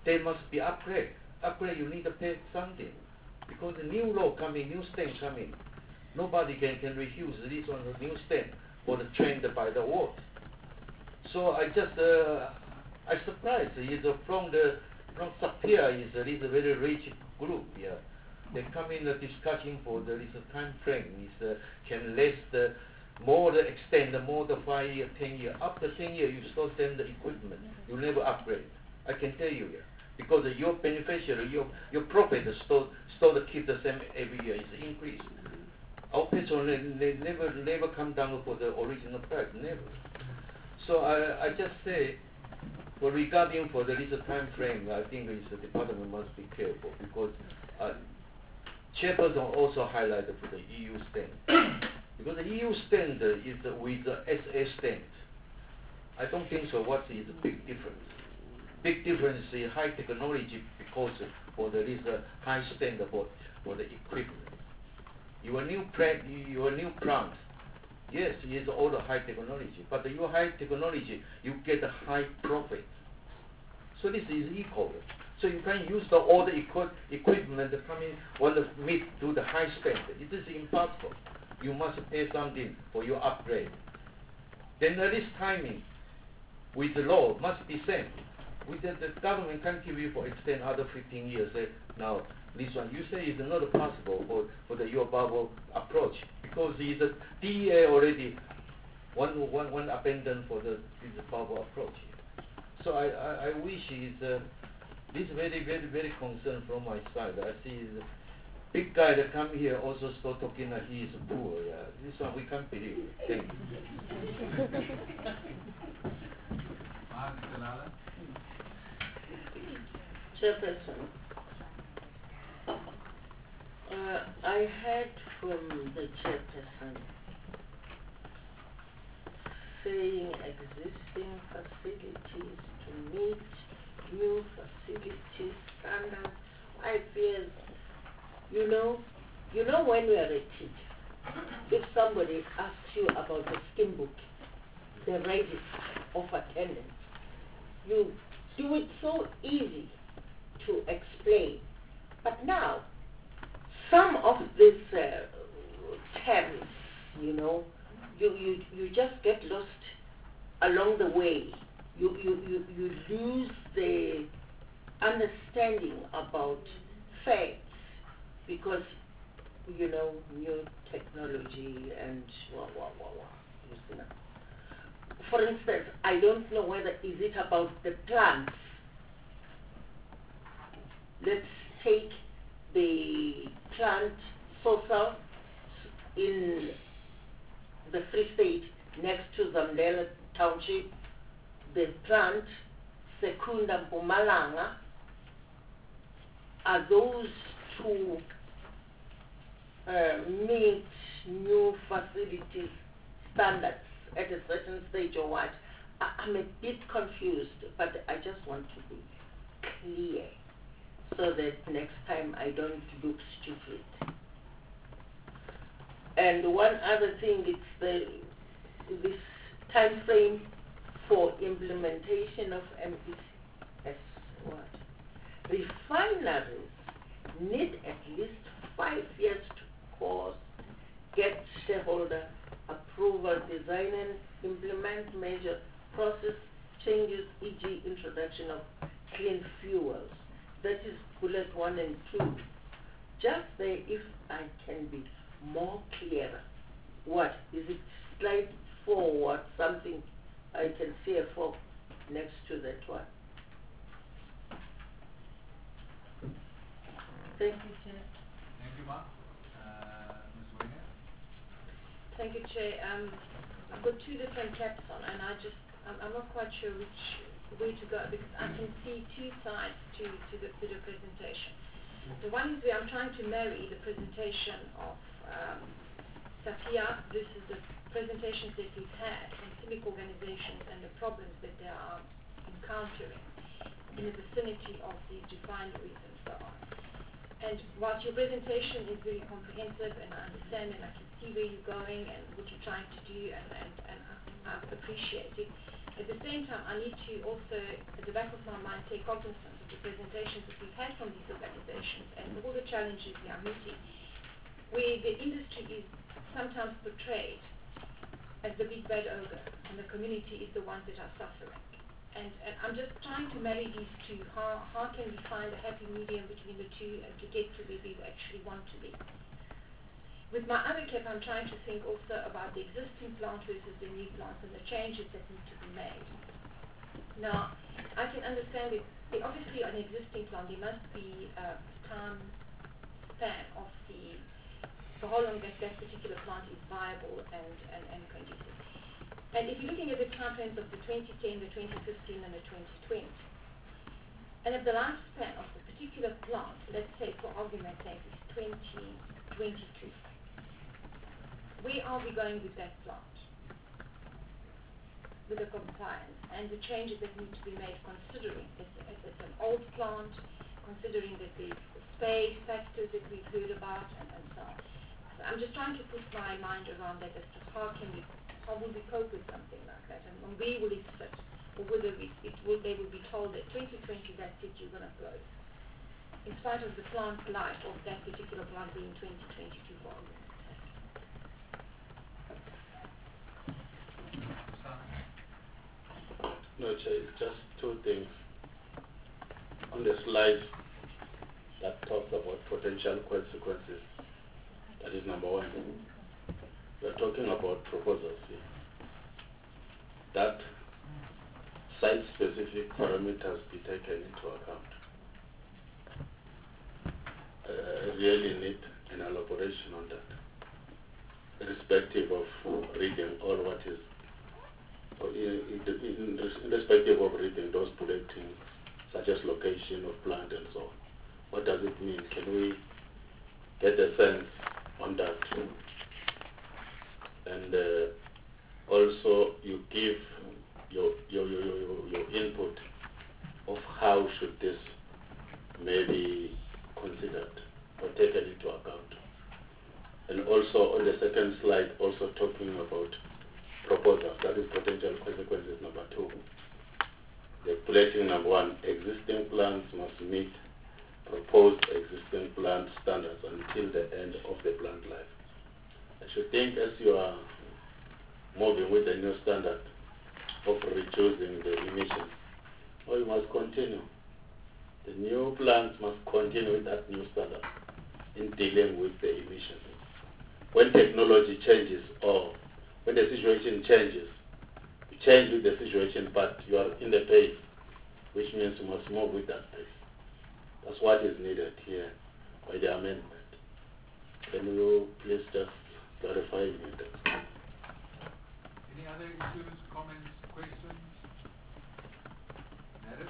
They must be upgrade. Upgrade, you need to pay something. Because the new law coming, new stamp coming. Nobody can refuse this one, the new stamp for the trend by the world. So I just, I surprised. From SAPIA is a very rich group. Yeah, they come in the discussion for this time frame. Can last more the extend more the 5 year, 10 year. After 10 years, you still send the equipment. You never upgrade. I can tell you. Yeah. Because your beneficiary, your profit is still keep the same every year. It's increased. Our petrol never come down for the original price. Never. So I just say, for regarding for this time frame, I think the department must be careful because Chairperson also highlighted for the EU stand. Because the EU stand is with the SA stand. I don't think so. What is the big difference? Big difference is high technology because for there is a high standard for the equipment. Your new plant, yes, it is all the high technology, but your high technology, you get a high profit. So this is equal. So you can use all the equipment coming when the meet to the high standard. It is impossible. You must pay something for your upgrade. Then this timing with the law must be same. With the government can't give you for extend other 15 years. Now this one you say is not possible for the your bubble approach because the DEA already one abandoned for this bubble approach. So I wish this very concerned from my side. I see the big guy that come here also start talking that he is poor. Yeah. This one we can't believe. Thank you. Chairperson, I heard from the chairperson saying existing facilities to meet new facility standards, 5 years. You know when we are a teacher, if somebody asks you about the scheme book, the register of attendance, you do it so easy to explain. But now, some of these terms, you just get lost along the way. You lose the understanding about facts because, new technology and you know. For instance, I don't know whether is it about the plants. Let's take the plant Sosa in the Free State next to Zamdela Township, the plant Secunda Mpumalanga. Are those two meet new facilities standards at a certain stage or what? I'm a bit confused, but I just want to be clear so that next time I don't look stupid. And one other thing, it's this time frame for implementation of MES. What? Refineries need at least 5 years to course, get shareholder approval, design and implement major process changes, e.g. introduction of clean fuels. That is bullet 1 and 2. Just there, if I can be more clearer. What? Is it slide 4 or something? I can see a 4 next to that one. Thank you, Chair. Thank you, Mark. Ms. Wiener? Thank you, Chair. I've got 2 different caps on, and I'm not quite sure which way to go because I can see 2 sides to the presentation. The one is where I'm trying to marry the presentation of SAPIA versus the presentations that we've had from civic organizations and the problems that they are encountering in the vicinity of these refineries and so on. And whilst your presentation is very comprehensive and I understand and I can see where you're going and what you're trying to do and I appreciate it, At the same time, I need to also, at the back of my mind, take cognizance of the presentations that we've had from these organizations and all the challenges we are meeting, where the industry is sometimes portrayed as the big bad ogre, and the community is the ones that are suffering. And I'm just trying to marry these two. How can we find a happy medium between the two and to get to where we actually want to be? With my other cap, I'm trying to think also about the existing plant versus the new plants and the changes that need to be made. Now, I can understand that obviously on an existing plant there must be a time span of for how long that particular plant is viable and conducive. And if you're looking at the time frames of the 2010, the 2015, and the 2020, and if the lifespan of the particular plant, let's say for argument's sake, is 2022, where are we going with that plant? With the compliance and the changes that need to be made, considering it's an old plant, considering that there's space factors that we've heard about, and so on. So I'm just trying to put my mind around that as to how will we cope with something like that, and where will it fit, or whether they will be told that 2020, that's it, you're going to close, in spite of the plant life of that particular plant being 2022 for argument's sake. No, Chair, it's just two things. On the slide that talks about potential consequences, that is number one. We're talking about proposals here. That site-specific parameters be taken into account. Really need an elaboration on that, irrespective of reading all what is, irrespective of reading those bulletins, such as location of plant and so on. What does it mean? Can we get a sense on that? And also you give your input of how should this maybe considered or taken into account. And also on the second slide, also talking about proposals, that is potential consequences number 2. The bulletin number 1, existing plans must meet proposed existing plant standards until the end of the plant life. I should think as you are moving with the new standard of reducing the emissions, or you must continue. The new plants must continue with that new standard in dealing with the emissions. When technology changes or when the situation changes, you change with the situation, but you are in the pace, which means you must move with that pace. That's what is needed here by the amendment. Can you please just clarify me that? Any other issues, comments, questions? Madam?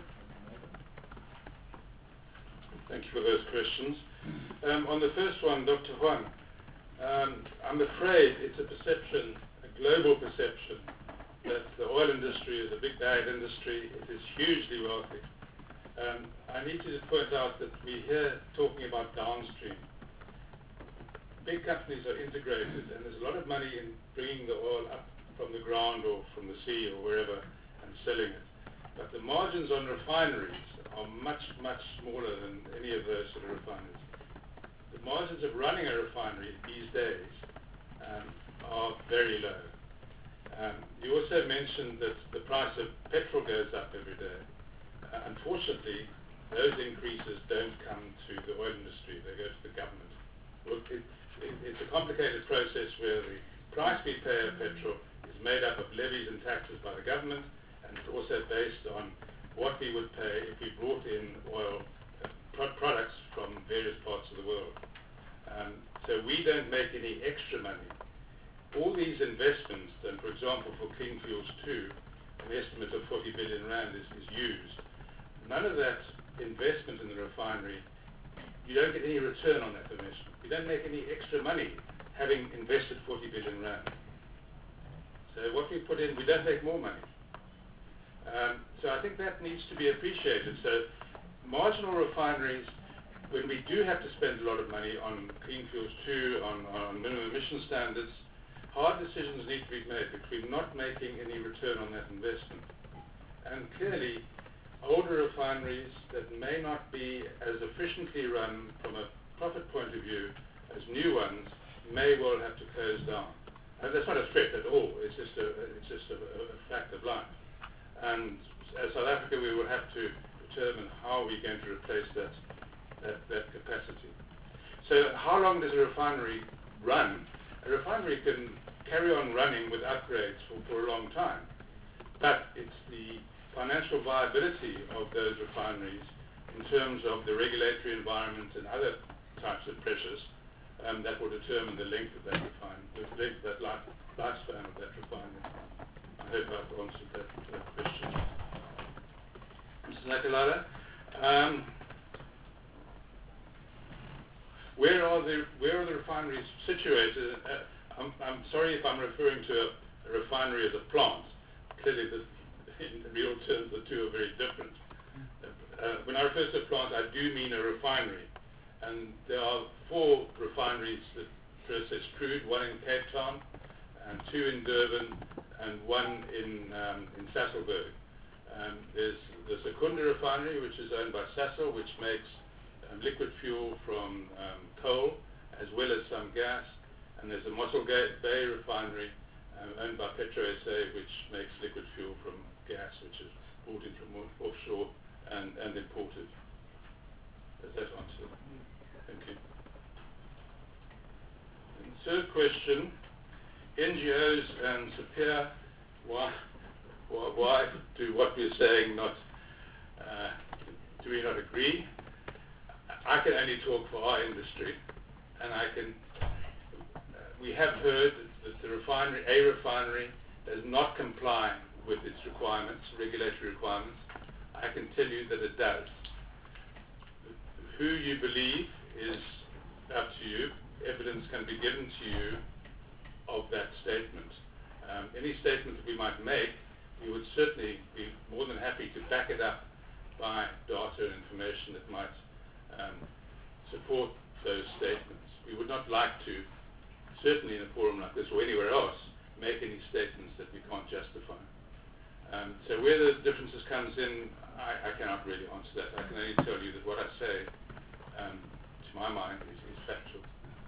Thank you for those questions. On the first one, Dr. Huang, I'm afraid it's a perception, a global perception, that the oil industry is a big bad industry. It is hugely wealthy. I need to just point out that we're here talking about downstream. Big companies are integrated, and there's a lot of money in bringing the oil up from the ground or from the sea or wherever and selling it. But the margins on refineries are much, much smaller than any of those sort of refineries. The margins of running a refinery these days are very low. You also mentioned that the price of petrol goes up every day. Unfortunately, those increases don't come to the oil industry, they go to the government. Look, it's a complicated process where the price we pay of petrol is made up of levies and taxes by the government, and it's also based on what we would pay if we brought in oil products from various parts of the world. So we don't make any extra money. All these investments, and for example for Clean Fuels 2, an estimate of 40 billion rand is used. None of that investment in the refinery, you don't get any return on that investment. You don't make any extra money having invested 40 billion rand. So what we put in, we don't make more money. So I think that needs to be appreciated. So marginal refineries, when we do have to spend a lot of money on Clean Fuels 2, on minimum emission standards, hard decisions need to be made between not making any return on that investment. And clearly, older refineries that may not be as efficiently run from a profit point of view as new ones may well have to close down. And that's not a threat at all. It's just a fact of life. And as South Africa, we will have to determine how we're going to replace that capacity. So how long does a refinery run? A refinery can carry on running with upgrades for a long time. But it's the financial viability of those refineries in terms of the regulatory environment and other types of pressures that will determine the length of that lifespan of that refinery. I hope I've answered that question. Mr. Nakalala, where are the refineries situated? I'm sorry if I'm referring to a refinery as a plant. Clearly, in real terms, the two are very different. When I refer to a plant, I do mean a refinery. And there are 4 refineries that process crude, 1 in Cape Town, and 2 in Durban, and 1 in Sasolburg. There's the Secunda refinery, which is owned by Sasol, which makes liquid fuel from coal, as well as some gas. And there's the Mossel Bay refinery, owned by PetroSA, which makes liquid fuel from gas, which is brought in from offshore and imported. Does that answer? Thank you. And third question, NGOs and SAPIA, why do what we're saying not, do we not agree? I can only talk for our industry, and we have heard that a refinery does not comply with its requirements, regulatory requirements. I can tell you that it does. Who you believe is up to you. Evidence can be given to you of that statement. Any statement that we might make, we would certainly be more than happy to back it up by data and information that might support those statements. We would not like to, certainly in a forum like this or anywhere else, make any statements that we can't justify. So where the differences comes in, I cannot really answer that. I can only tell you that what I say, to my mind, is factual.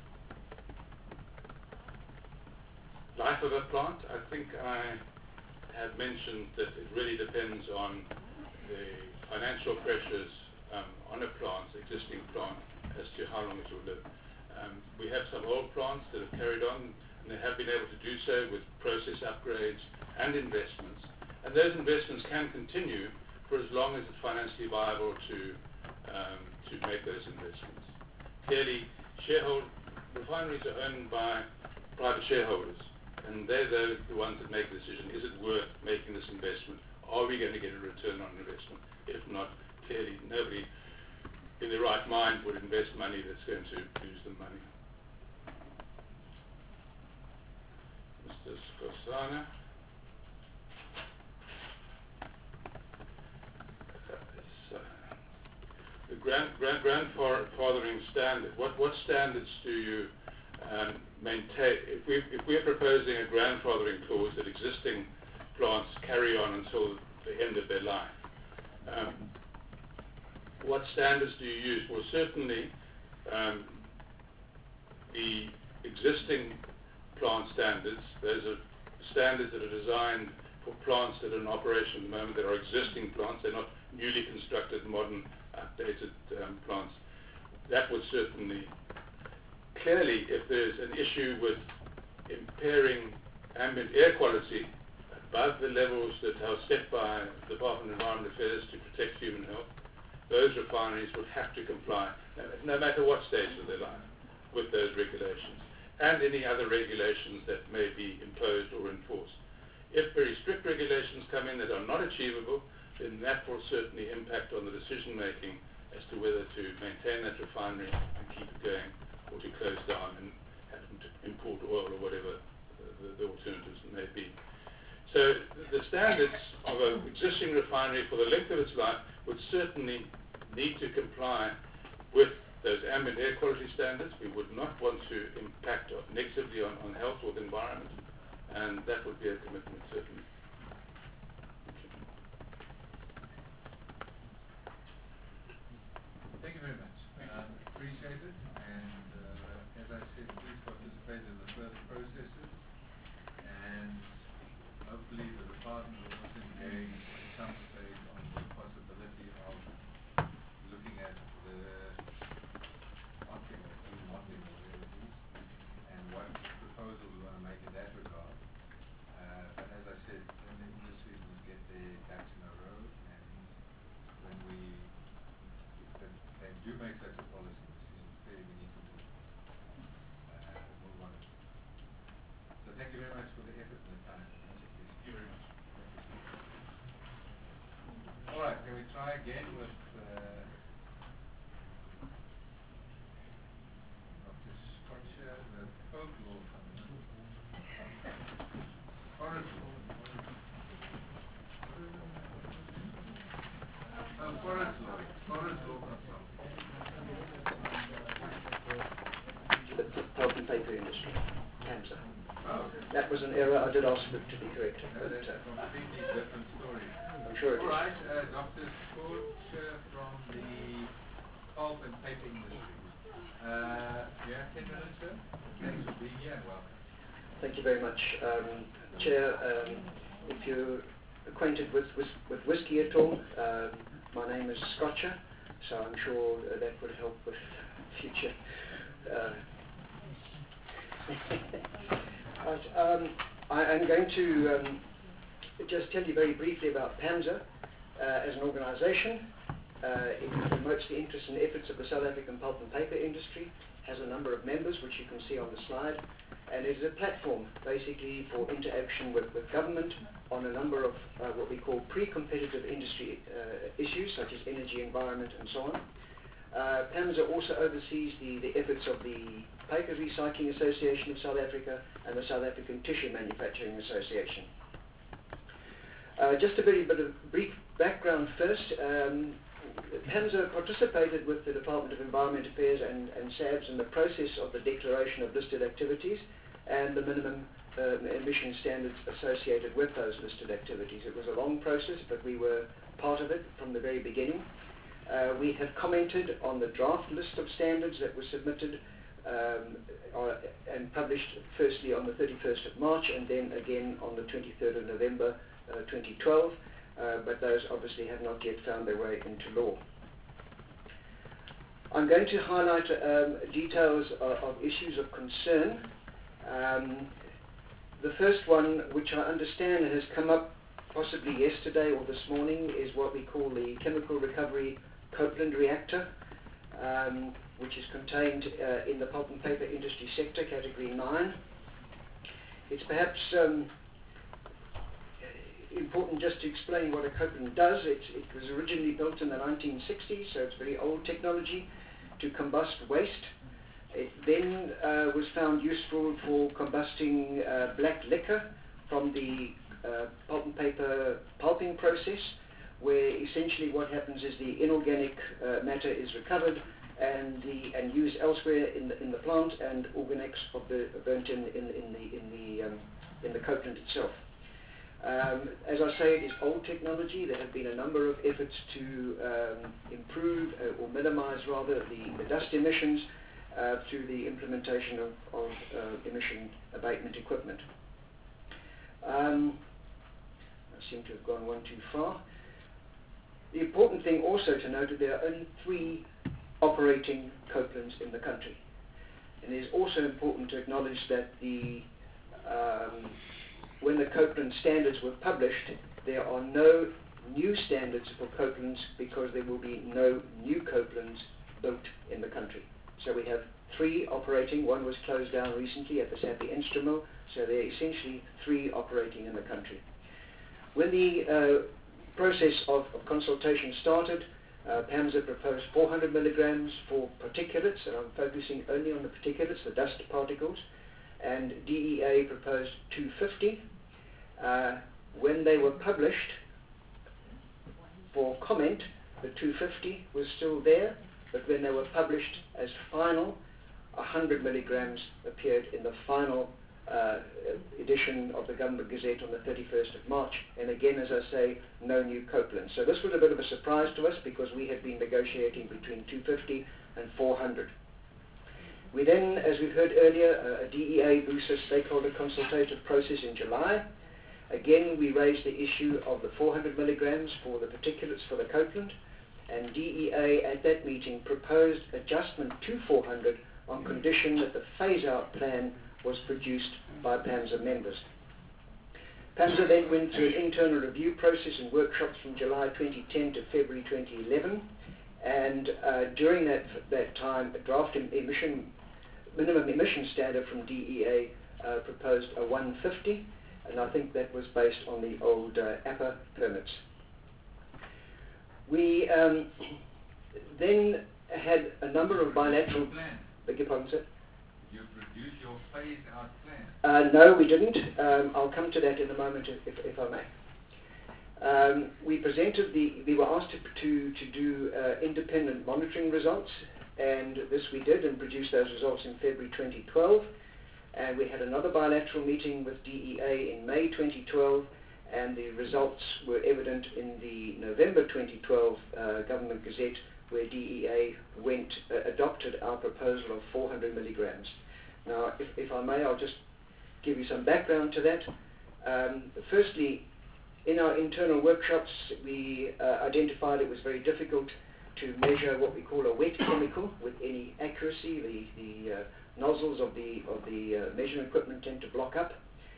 Life of a plant, I think I have mentioned that it really depends on the financial pressures on a plant, existing plant, as to how long it will live. We have some old plants that have carried on, and they have been able to do so with process upgrades and investments. And those investments can continue for as long as it's financially viable to make those investments. Clearly, refineries are owned by private shareholders, and they're the ones that make the decision. Is it worth making this investment? Are we going to get a return on investment? If not, clearly nobody in their right mind would invest money that's going to lose them money. Mr. Skosana. The grandfathering standard. What standards do you maintain? If we're proposing a grandfathering clause that existing plants carry on until the end of their life, what standards do you use? Well, certainly the existing plant standards. Those are standards that are designed for plants that are in operation at the moment that are existing plants. They're not newly constructed, modern, updated plants. That would certainly, clearly, if there's an issue with impairing ambient air quality above the levels that are set by the Department of Environment Affairs to protect human health, those refineries would have to comply, no matter what stage of their life, with those regulations, and any other regulations that may be imposed or enforced. If very strict regulations come in that are not achievable, then that will certainly impact on the decision making as to whether to maintain that refinery and keep it going, or to close down and have them to import oil or whatever the alternatives may be. So the standards of an existing refinery for the length of its life would certainly need to comply with those ambient air quality standards. We would not want to impact negatively on health or the environment, and that would be a commitment, certainly. Thank you very much. Appreciate it, and as I said, please participate in the further processes, and hopefully the department will also engage at some stage on the possibility of looking at the optimal realities and what proposals we want to make in that regard. But as I said, when the industry must get their ducks in a row, and when they do make such a policy decision, clearly we need to move on it. So thank you very much for the effort and the time. Thank you very much. All right, can we try again with Dr. Scotcher, the folklore company. Forest law. Oh, forest law. Forest law consulting. The pulp and paper industry, PAMSA. Oh. That was an error. I did ask for it to be corrected. No, that's a completely different story. I'm sure it All is. right, Dr. Scotcher from the pulp and paper industry. You have 10 minutes, sir? Thanks for being here and welcome. Thank you very much. Chair, if you're acquainted with whiskey at all, my name is Scotcher, so I'm sure that would help with future. Right, I am going to just tell you very briefly about PAMSA as an organisation. It promotes the interests and efforts of the South African pulp and paper industry, has a number of members, which you can see on the slide, and it is a platform basically for interaction with government on a number of what we call pre-competitive industry issues, such as energy, environment, and so on. PAMSA also oversees the efforts of the Paper Recycling Association of South Africa and the South African Tissue Manufacturing Association. Just a very bit of brief background first. PAMSA participated with the Department of Environment Affairs and SABS in the process of the declaration of listed activities and the minimum emission standards associated with those listed activities. It was a long process, but we were part of it from the very beginning. We have commented on the draft list of standards that were submitted and published firstly on the 31st of March and then again on the 23rd of November 2012, but those obviously have not yet found their way into law. I'm going to highlight details of issues of concern. The first one, which I understand has come up possibly yesterday or this morning, is what we call the Chemical Recovery Copeland Reactor, which is contained in the pulp and paper industry sector, category 9. It's perhaps important just to explain what a Copeland does. It was originally built in the 1960s, so it's very old technology to combust waste. It then was found useful for combusting black liquor from the pulp and paper pulping process, where essentially what happens is the inorganic matter is recovered and used elsewhere in the plant, and organics are burnt in the Copeland itself. As I say, it is old technology. There have been a number of efforts to improve or minimize rather the dust emissions through the implementation of emission abatement equipment. I seem to have gone one too far. The important thing also to note is there are only 3 operating Copelands in the country. And it is also important to acknowledge that when the Copeland standards were published, there are no new standards for Copelands because there will be no new Copelands built in the country. So we have 3 operating. One was closed down recently at the Sappi Enstrom, so there are essentially 3 operating in the country. When the process of consultation started, PAMSA proposed 400 milligrams for particulates, and I'm focusing only on the particulates, the dust particles, and DEA proposed 250. When they were published for comment, the 250 was still there, but when they were published as final, 100 milligrams appeared in the final edition of the Government Gazette on the 31st of March. And again, as I say, no new copeland. So this was a bit of a surprise to us because we had been negotiating between 250 and 400. We then, as we've heard earlier, a DEA BUSA stakeholder consultative process in July. Again, we raised the issue of the 400 milligrams for the particulates for the copeland, and DEA at that meeting proposed adjustment to 400 on condition that the phase-out plan was produced by PAMSA members. PAMSA then went through an internal review process and workshops from July 2010 to February 2011, and during that time, a draft minimum emission standard from DEA proposed a 150, and I think that was based on the old APA permits. We then had a number of bilateral... Beg your pardon, sir? You produced your phase-out plan? No, we didn't. I'll come to that in a moment, if I may. We were asked to do independent monitoring results, and this we did and produced those results in February 2012. And we had another bilateral meeting with DEA in May 2012, and the results were evident in the November 2012 Government Gazette, where DEA adopted our proposal of 400 milligrams. Now, if I may, I'll just give you some background to that. Firstly, in our internal workshops, we identified it was very difficult to measure what we call a wet chemical with any accuracy. The nozzles of the measuring equipment tend to block up.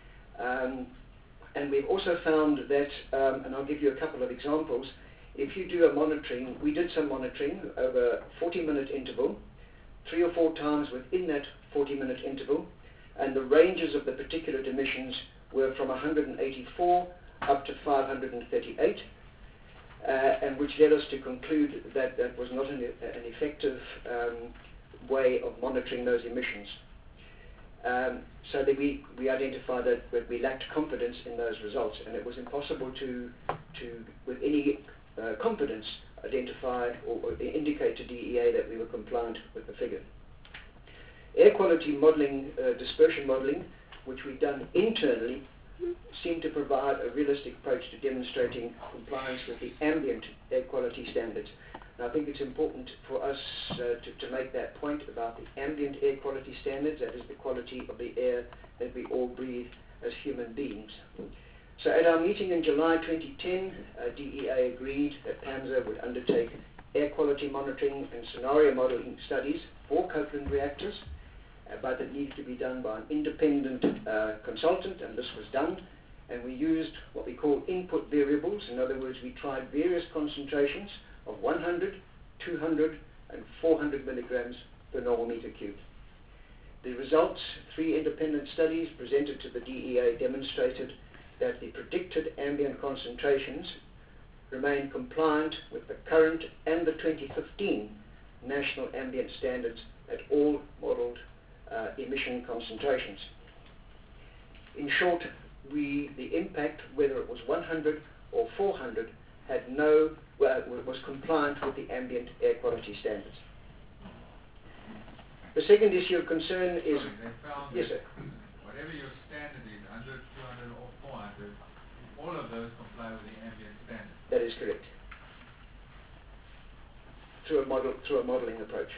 And we've also found that, and I'll give you a couple of examples, if you do a monitoring, we did some monitoring over a 40-minute interval, 3 or 4 times within that 40-minute interval, and the ranges of the particulate emissions were from 184 up to 538, and which led us to conclude that that was not an effective way of monitoring those emissions. So that we identified that we lacked confidence in those results, and it was impossible to with any confidence, identify or indicate to DEA that we were compliant with the figure. Air quality modeling, dispersion modeling, which we've done internally, seemed to provide a realistic approach to demonstrating compliance with the ambient air quality standards. And I think it's important for us to make that point about the ambient air quality standards, that is the quality of the air that we all breathe as human beings. So at our meeting in July 2010, DEA agreed that PAMSA would undertake air quality monitoring and scenario modeling studies for copeland reactors, but it needed to be done by an independent consultant, and this was done. And we used what we call input variables. In other words, we tried various concentrations of 100, 200, and 400 milligrams per normal meter cubed. The results, 3 independent studies presented to the DEA, demonstrated that the predicted ambient concentrations remain compliant with the current and the 2015 national ambient standards at all modelled emission concentrations. In short, the impact, whether it was 100 or 400, was compliant with the ambient air quality standards. The second issue of concern is... Sorry, they found yes, sir. Whatever your standard is, 100, 200 or 400, all of those comply with the ambient standard. That is correct. Through a modelling approach.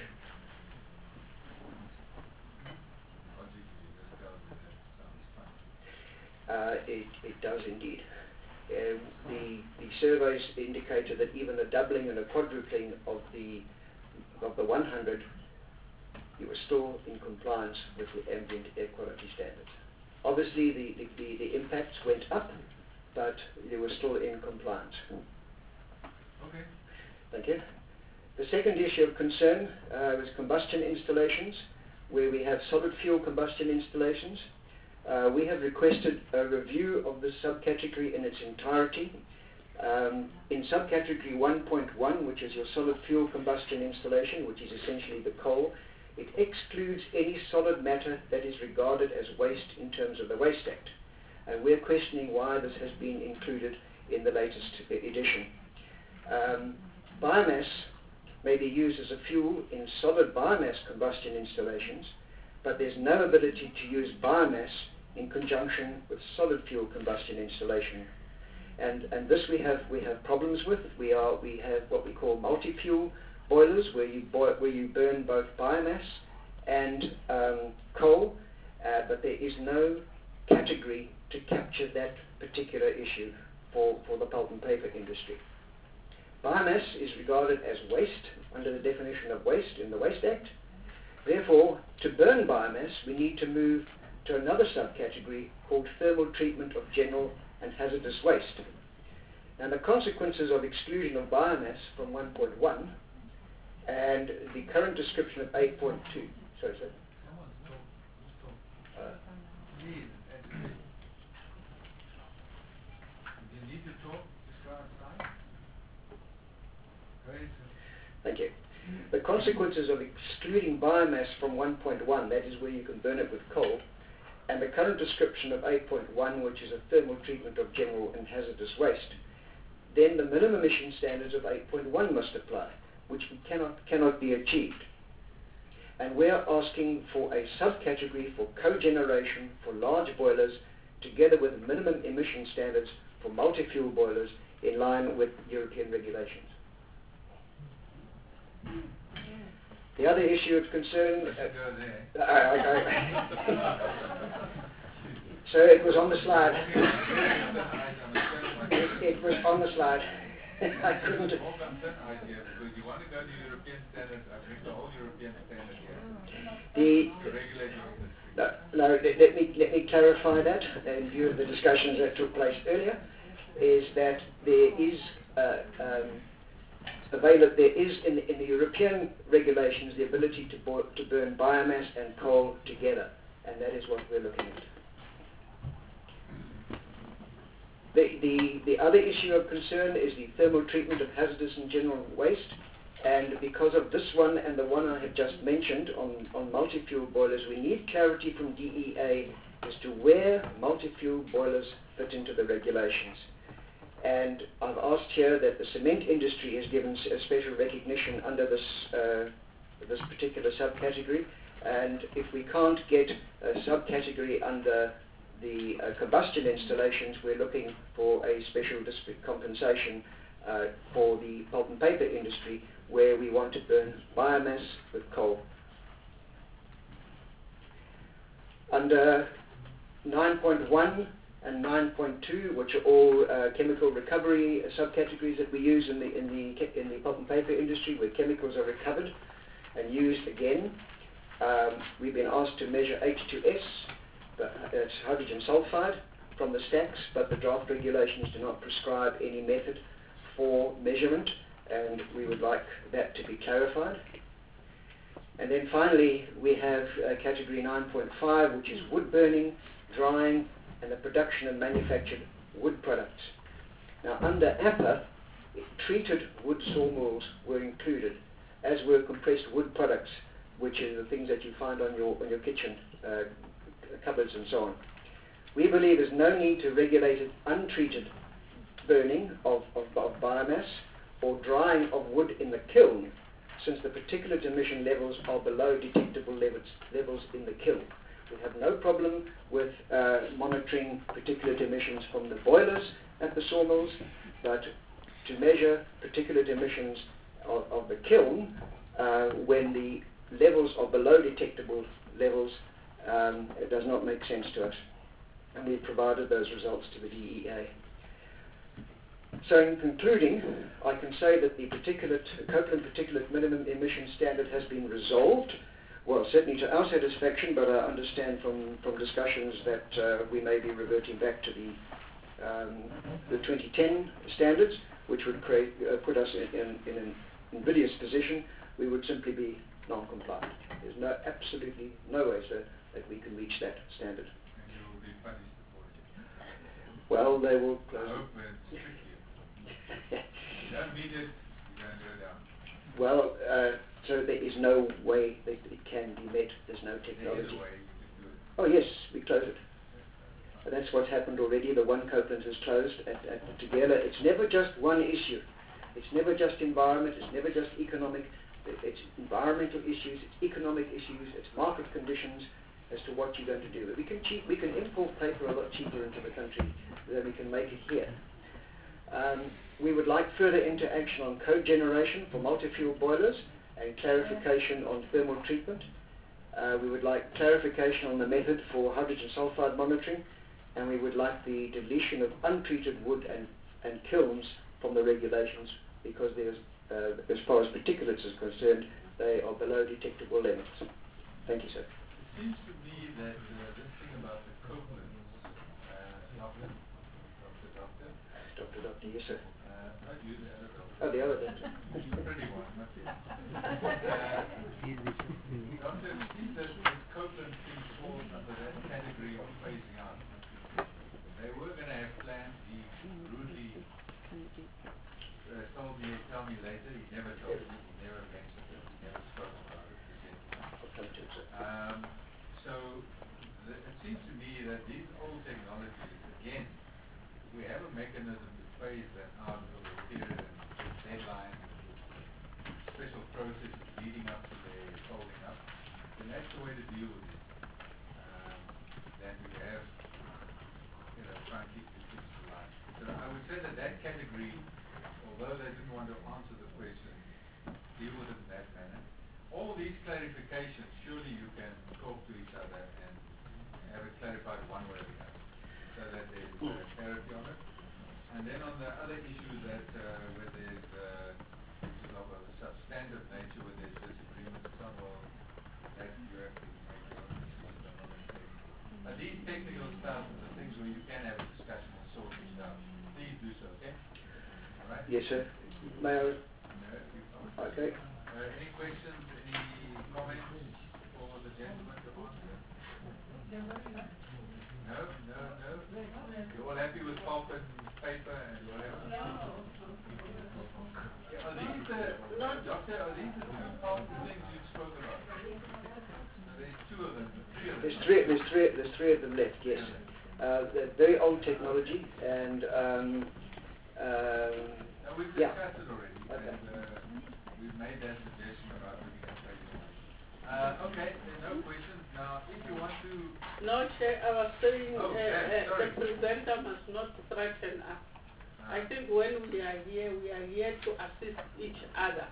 Logically, this tells me that sounds fun. It does indeed. The surveys indicated that even a doubling and a quadrupling of the 100, you were still in compliance with the ambient air quality standards. Obviously, the impacts went up, but you were still in compliance. Okay. Thank you. The second issue of concern was combustion installations, where we have solid fuel combustion installations. We have requested a review of this subcategory in its entirety. In subcategory 1.1, which is your solid fuel combustion installation, which is essentially the coal, it excludes any solid matter that is regarded as waste in terms of the Waste Act. And we're questioning why this has been included in the latest edition. Biomass may be used as a fuel in solid biomass combustion installations, but there's no ability to use biomass in conjunction with solid fuel combustion installation. And this we have problems with. We have what we call multi-fuel boilers, where you burn both biomass and coal, but there is no category to capture that particular issue for the pulp and paper industry. Biomass is regarded as waste under the definition of waste in the Waste Act. Therefore, to burn biomass, we need to move to another subcategory called thermal treatment of general and hazardous waste. And the consequences of exclusion of biomass from 1.1 and the current description of 8.2. Sorry, sir. Please, if you need to talk, just go outside. Go ahead, sir. Thank you. The consequences of excluding biomass from 1.1, that is where you can burn it with coal, and the current description of 8.1, which is a thermal treatment of general and hazardous waste, then the minimum emission standards of 8.1 must apply, which cannot be achieved. And we are asking for a subcategory for cogeneration for large boilers, together with minimum emission standards for multi-fuel boilers in line with European regulations. The other issue of concern... So it was on the slide. It was on the slide. I couldn't... Because you want to go to European standards, I bring the whole European standard here. To regulate your industry. Let me clarify that in view of the discussions that took place earlier, is that there is in the European regulations the ability to burn biomass and coal together, and that is what we're looking at. The other issue of concern is the thermal treatment of hazardous and general waste, and because of this one and the one I have just mentioned on multi-fuel boilers, we need clarity from DEA as to where multi-fuel boilers fit into the regulations. And I've asked here that the cement industry is given a special recognition under this particular subcategory, and if we can't get a subcategory under the combustion installations, we're looking for a special district compensation for the pulp and paper industry, where we want to burn biomass with coal. Under 9.1 and 9.2, which are all chemical recovery subcategories that we use in the pulp and paper industry, where chemicals are recovered and used again, we've been asked to measure H2S, that's hydrogen sulfide, from the stacks, but the draft regulations do not prescribe any method for measurement, and we would like that to be clarified. And then finally, we have category 9.5, which is wood burning, drying, and the production of manufactured wood products. Now, under APA, treated wood sawmills were included, as were compressed wood products, which are the things that you find on your kitchen cupboards and so on. We believe there's no need to regulate untreated burning of biomass or drying of wood in the kiln, since the particulate emission levels are below detectable levels in the kiln. We have no problem with monitoring particulate emissions from the boilers at the sawmills, but to measure particulate emissions of the kiln when the levels are below detectable levels, it does not make sense to us. And we've provided those results to the DEA. So in concluding, I can say that the Copeland particulate minimum emission standard has been resolved, well, certainly to our satisfaction, but I understand from discussions that we may be reverting back to the 2010 standards, which would put us in an invidious position. We would simply be non-compliant. There's absolutely no way, sir, that we can reach that standard. And you will be punished for it. Well, they will I close. hope it's tricky. You don't meet it, you're going to go down. Well, so there is no way that it can be met. There's no There is technology. a way you can do it. Oh yes, we close it. That's what's happened already. The one Copeland has closed at Tegela. It's never just one issue. It's never just environment, it's never just economic, it's environmental issues, it's economic issues, it's market conditions as to what you're going to do. But we can import paper a lot cheaper into the country than we can make it here. We would like further interaction on code generation for multi-fuel boilers and clarification on thermal treatment. We would like clarification on the method for hydrogen sulfide monitoring, and we would like the deletion of untreated wood and kilns from the regulations, because there's, as far as particulates is concerned, they are below detectable limits. Thank you, sir. It seems to me that this thing about the Copeland, Doctor, yes, sir. not you, the other doctor. Oh, the other doctor. The pretty one, not you. Doctor, it seems that this Copeland thing falls under that category of phasing out. They were going to have plans. He rudely tell me later. He never told me. He never mentioned it. He never spoke about it. So it seems to me that these old technologies, again, we have a mechanism to phase them out over a period and deadlines, special processes leading up to their folding up, then that's the way to deal with it. Then we have, try and keep these things alive. So I would say that category, although they didn't want to answer the question, deal with it in that manner. All these clarifications, surely you can talk to each other and have it clarified one way or the other, so that there's clarity on it. And then on the other issue that where there's which is of a substantive nature, where there's disagreement and so on, well, that you have to make your own decisions on other things. But these technical stuff are the things where you can have a discussion and sort things out. Please do so, okay? All right? Yes, sir. May I? No, okay. Any questions, any comments for the gentleman to answer? No? You're all happy with pulp and paper and you're happy? Are these Doctor, are these the two pulp things you spoke about? No, there's two of them, three of them. There's three of them left, yes. They're very old technology, and no, we've discussed it already. Okay. And, we've made that suggestion about looking at phasing out. Okay, there's no questions. Now, if you want to... No, Chair, I was saying sorry. the presenter must not threaten us. I think when we are here to assist each other.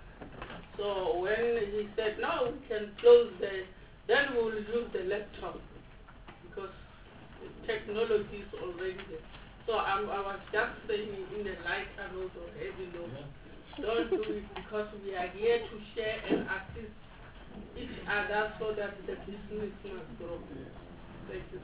So when he said, no, we can close then we will use the laptop, because technology is already there. So I was just saying in the lighter note or heavy note, don't do it, because we are here to share and assist each other so that the business must grow. Thank you.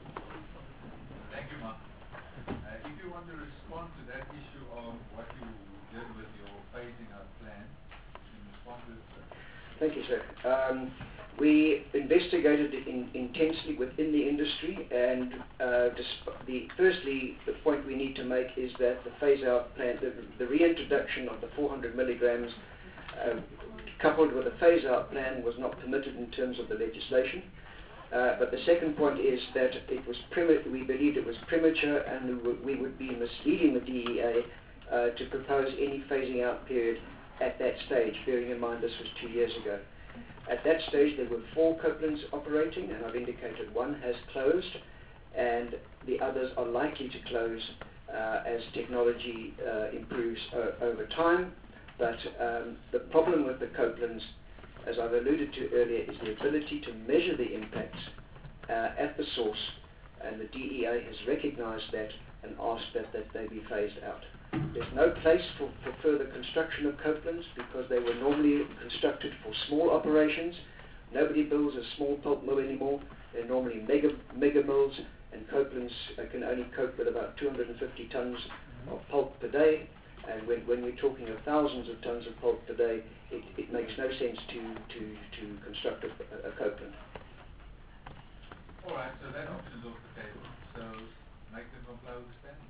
Thank you, Ma. If you want to respond to that issue of what you did with your phasing out plan, you can respond to it, sir. Thank you, sir. We investigated it intensely within the industry, and firstly, the point we need to make is that the phase-out plan, the reintroduction of the 400 milligrams, coupled with a phase-out plan, was not permitted in terms of the legislation. But the second point is that we believed it was premature, and we would be misleading the DEA to propose any phasing out period at that stage, bearing in mind this was 2 years ago. At that stage, there were 4 Copelands operating, and I've indicated one has closed, and the others are likely to close as technology improves over time. But the problem with the Copelands, as I've alluded to earlier, is the ability to measure the impacts at the source, and the DEA has recognized that and asked that they be phased out. There's no place for further construction of Copelands, because they were normally constructed for small operations. Nobody builds a small pulp mill anymore. They're normally mega mills, and Copelands can only cope with about 250 tons of pulp per day. And when we're talking of thousands of tons of pulp per day, it makes no sense to construct a Copeland. All right, so that option is off the table. So make them comply with the standards.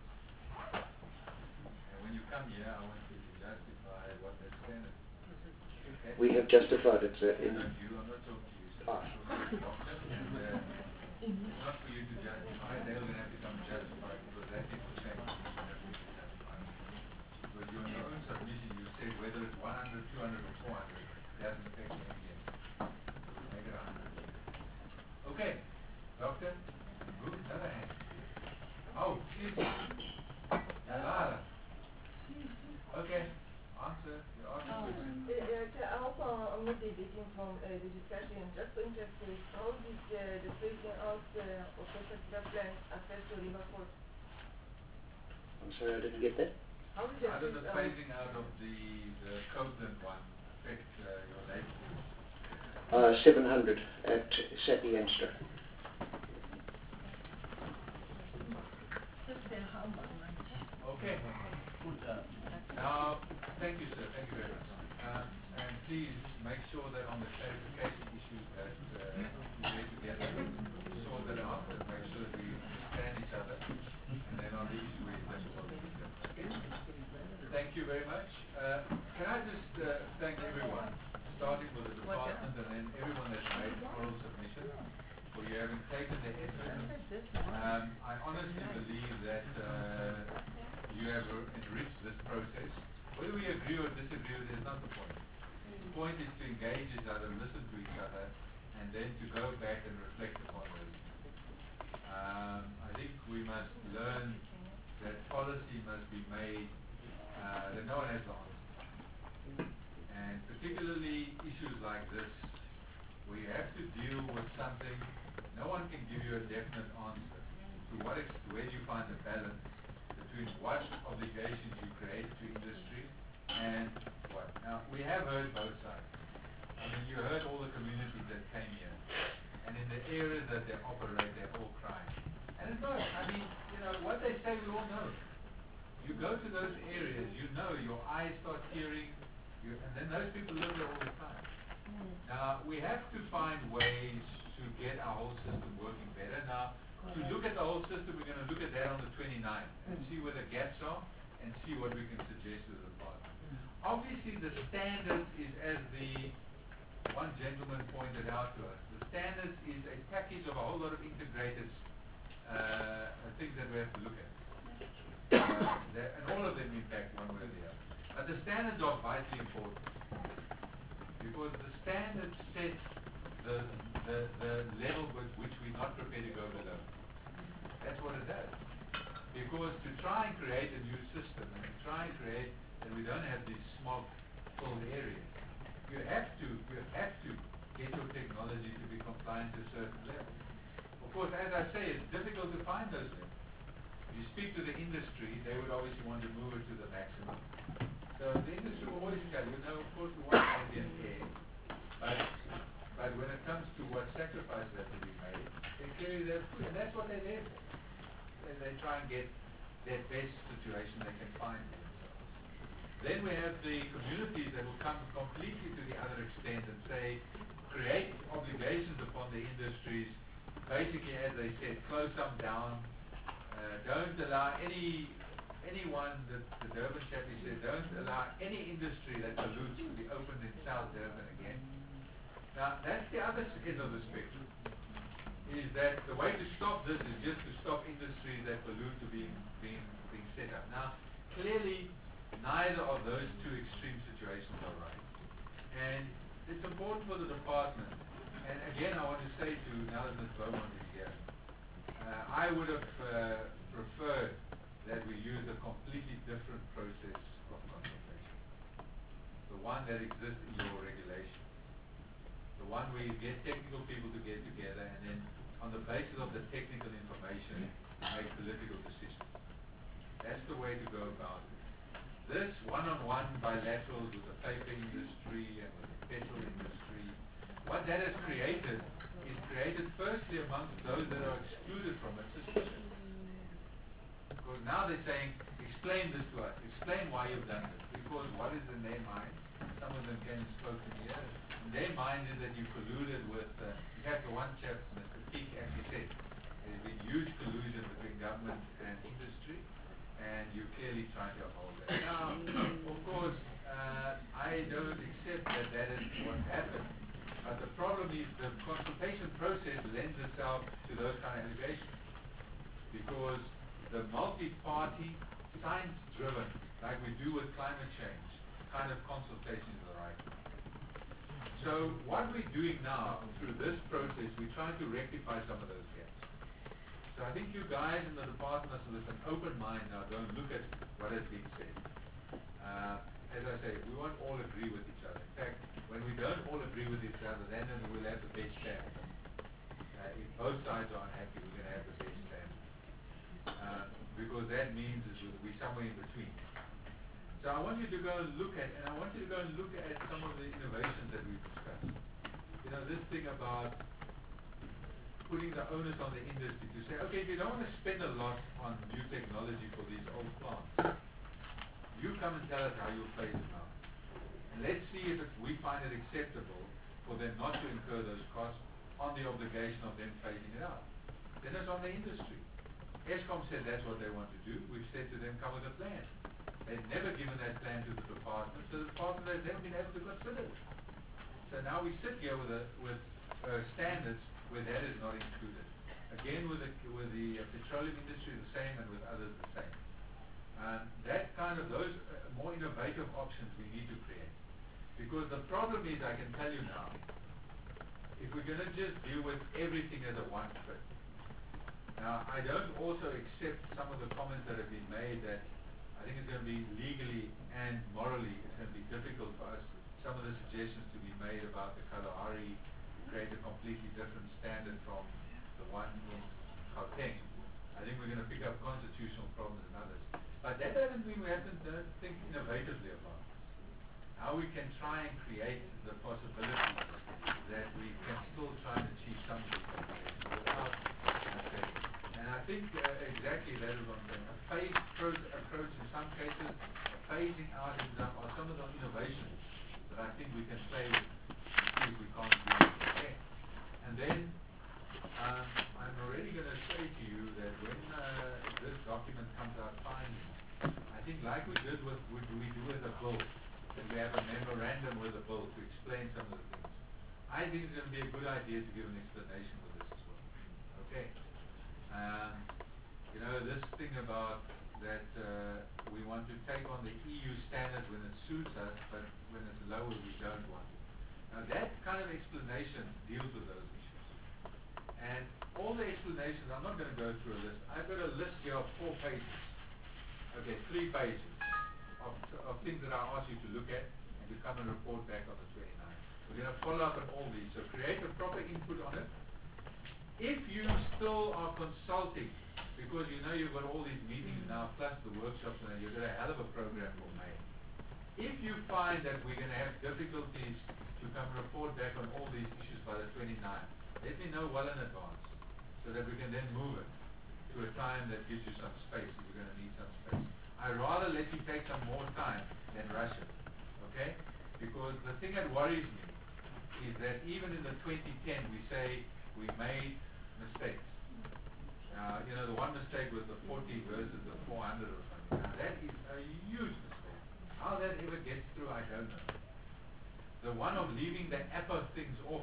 And when you come here, I want you to justify what that standard is. Okay? We have justified it, sir. I'm not talking to you, sir. I'm talking to the doctor. And it's not for you to justify. They're going to have to come and justify it, because that information is going to have to be justified. Because you, in your own submission, you said from the discussion, just so interested, how did the phasing out of the plant affect your river port? I'm sorry, I didn't get that. How did How does the the phasing out of the Copeland one affect your labor? 700 at Sapienstra. Okay. Now, thank you, sir. Thank you very much. And please make sure that on the clarification issues that we get together, sort that out and make sure that we understand each other. And then on the issue where that's what we discuss. Okay? Thank you very much. Can I just thank everyone, starting with the department and then everyone that's made oral submission, for you having taken the effort. I honestly believe that you have enriched this process. Whether we agree or disagree with it is not the point. The point is to engage each other, listen to each other, and then to go back and reflect upon those. I think we must learn that policy must be made, that no one has the answer. And particularly issues like this, where you have to deal with something, no one can give you a definite answer. Where do you find the balance between what obligations you create to industry and what? Now, we have heard both sides. I mean, you heard all the communities that came here. And in the areas that they operate, they're all crying. And it's not, I mean, you know, what they say we all know. You go to those areas, you know, your eyes start tearing, and then those people live there all the time. Now, we have to find ways to get our whole system working better. Now, to look at the whole system, we're going to look at that on the 29th and see where the gaps are and see what we can suggest to the department. Obviously, the standards is, as the one gentleman pointed out to us, the standards is a package of a whole lot of integrated things that we have to look at. And all of them impact one way or the other. But the standards are vitally important because the standards set the level with which we're not prepared to go below. That's what it does. Because to try and create a new system and to try and create that we don't have these smog-filled areas, you have to get your technology to be compliant to a certain level. Of course, as I say, it's difficult to find those levels. You speak to the industry, they would obviously want to move it to the maximum. So the industry will always tell you, no, of course we want ambient air, but when it comes to what sacrifices have to be made, they carry their food, and that's what they're there for. They try and get that best situation they can find for themselves. Then we have the communities that will come completely to the other extent and say, create obligations upon the industries, basically, as they said, close them down. Don't allow anyone, the Durban chappie said, don't allow any industry that pollutes to be opened in South Durban again. Now, that's the other end of the spectrum, is that the way to stop this is just to stop industries that pollute to being set up. Now, clearly, neither of those two extreme situations are right. And it's important for the department, and again, I want to say to, now that Ms. Beaumont is here, I would have preferred that we use a completely different process of consultation. The one that exists in your regulation. The one where you get technical people to get together and then on the basis of the technical information make political decisions. That's the way to go about it. This one-on-one bilaterals with the paper industry and with the petrol industry, what that has created is created firstly amongst those that are excluded from it suspicion. Because now they're saying, explain this to us, explain why you've done this. Because what is in their mind, some of them came and spoke to me, in their mind is that you colluded with, in fact the one chap, Mr. Peake actually said, there's been huge collusion between government and industry, and you're clearly trying to uphold that. Now, of course, I don't accept that that is what happened. But the problem is the consultation process lends itself to those kind of allegations. Because the multi-party, science-driven, like we do with climate change, kind of consultation is the right one. So what we're doing now through this process, we're trying to rectify some of those gaps. So I think you guys in the department with an open mind now don't look at what has been said. as I say, we won't all agree with each other. In fact, when we don't all agree with each other, then we'll have the best standard. If both sides are unhappy, we're going to have the best standard. Because that means is we're somewhere in between. So I want you to go and look at, some of the innovations that we've discussed. You know, this thing about putting the onus on the industry to say, okay, if you don't want to spend a lot on new technology for these old plants, you come and tell us how you'll phase it out. And let's see if we find it acceptable for them not to incur those costs on the obligation of them phasing it out. Then it's on the industry. ESCOM said that's what they want to do. We've said to them, come with a plan. They've never given that plan to the department, so the department has never been able to consider it. So now we sit here with standards where that is not included. Again, with the petroleum industry the same, and with others the same. That kind of those more innovative options we need to create. Because the problem is, I can tell you now, if we're going to just deal with everything as a one fit. Now, I don't also accept some of the comments that have been made that I think it's going to be legally and morally, it's going to be difficult for us, some of the suggestions to be made about the Kalahari create a completely different standard from the one in Gauteng. I think we're going to pick up constitutional problems and others. But that doesn't mean we have to think innovatively about it. How we can try and create the possibility that we can still try and achieve some of these things without failing. And I think exactly that is what I'm saying. A phased approach in some cases, a phasing out are some of the innovations that I think we can play with and see if we can't do it. Okay. And then I'm already going to say to you that when this document comes out finally, I think like we do with a bill, that we have a memorandum with a bill to explain some of the things. I think it's going to be a good idea to give an explanation with this as well. Okay. You know, this thing about that we want to take on the EU standard when it suits us, but when it's lower we don't want it. Now that kind of explanation deals with those issues. And all the explanations, I'm not going to go through a list. I've got a list here of 4 pages. Okay, 3 pages of things that I ask you to look at and to come and report back on the 29th. We're going to follow up on all these. So create a proper input on it. If you still are consulting, because you know you've got all these meetings now, plus the workshops, and you've got a hell of a program for May. If you find that we're going to have difficulties to come report back on all these issues by the 29th, let me know well in advance, so that we can then move it to a time that gives you some space if you're going to need some space. I'd rather let you take some more time than rush it, okay? Because the thing that worries me is that even in the 2010 we say we made mistakes. You know, the one mistake was the 40 versus the 400 or something. Now that is a huge mistake. How that ever gets through, I don't know. The one of leaving the APA things off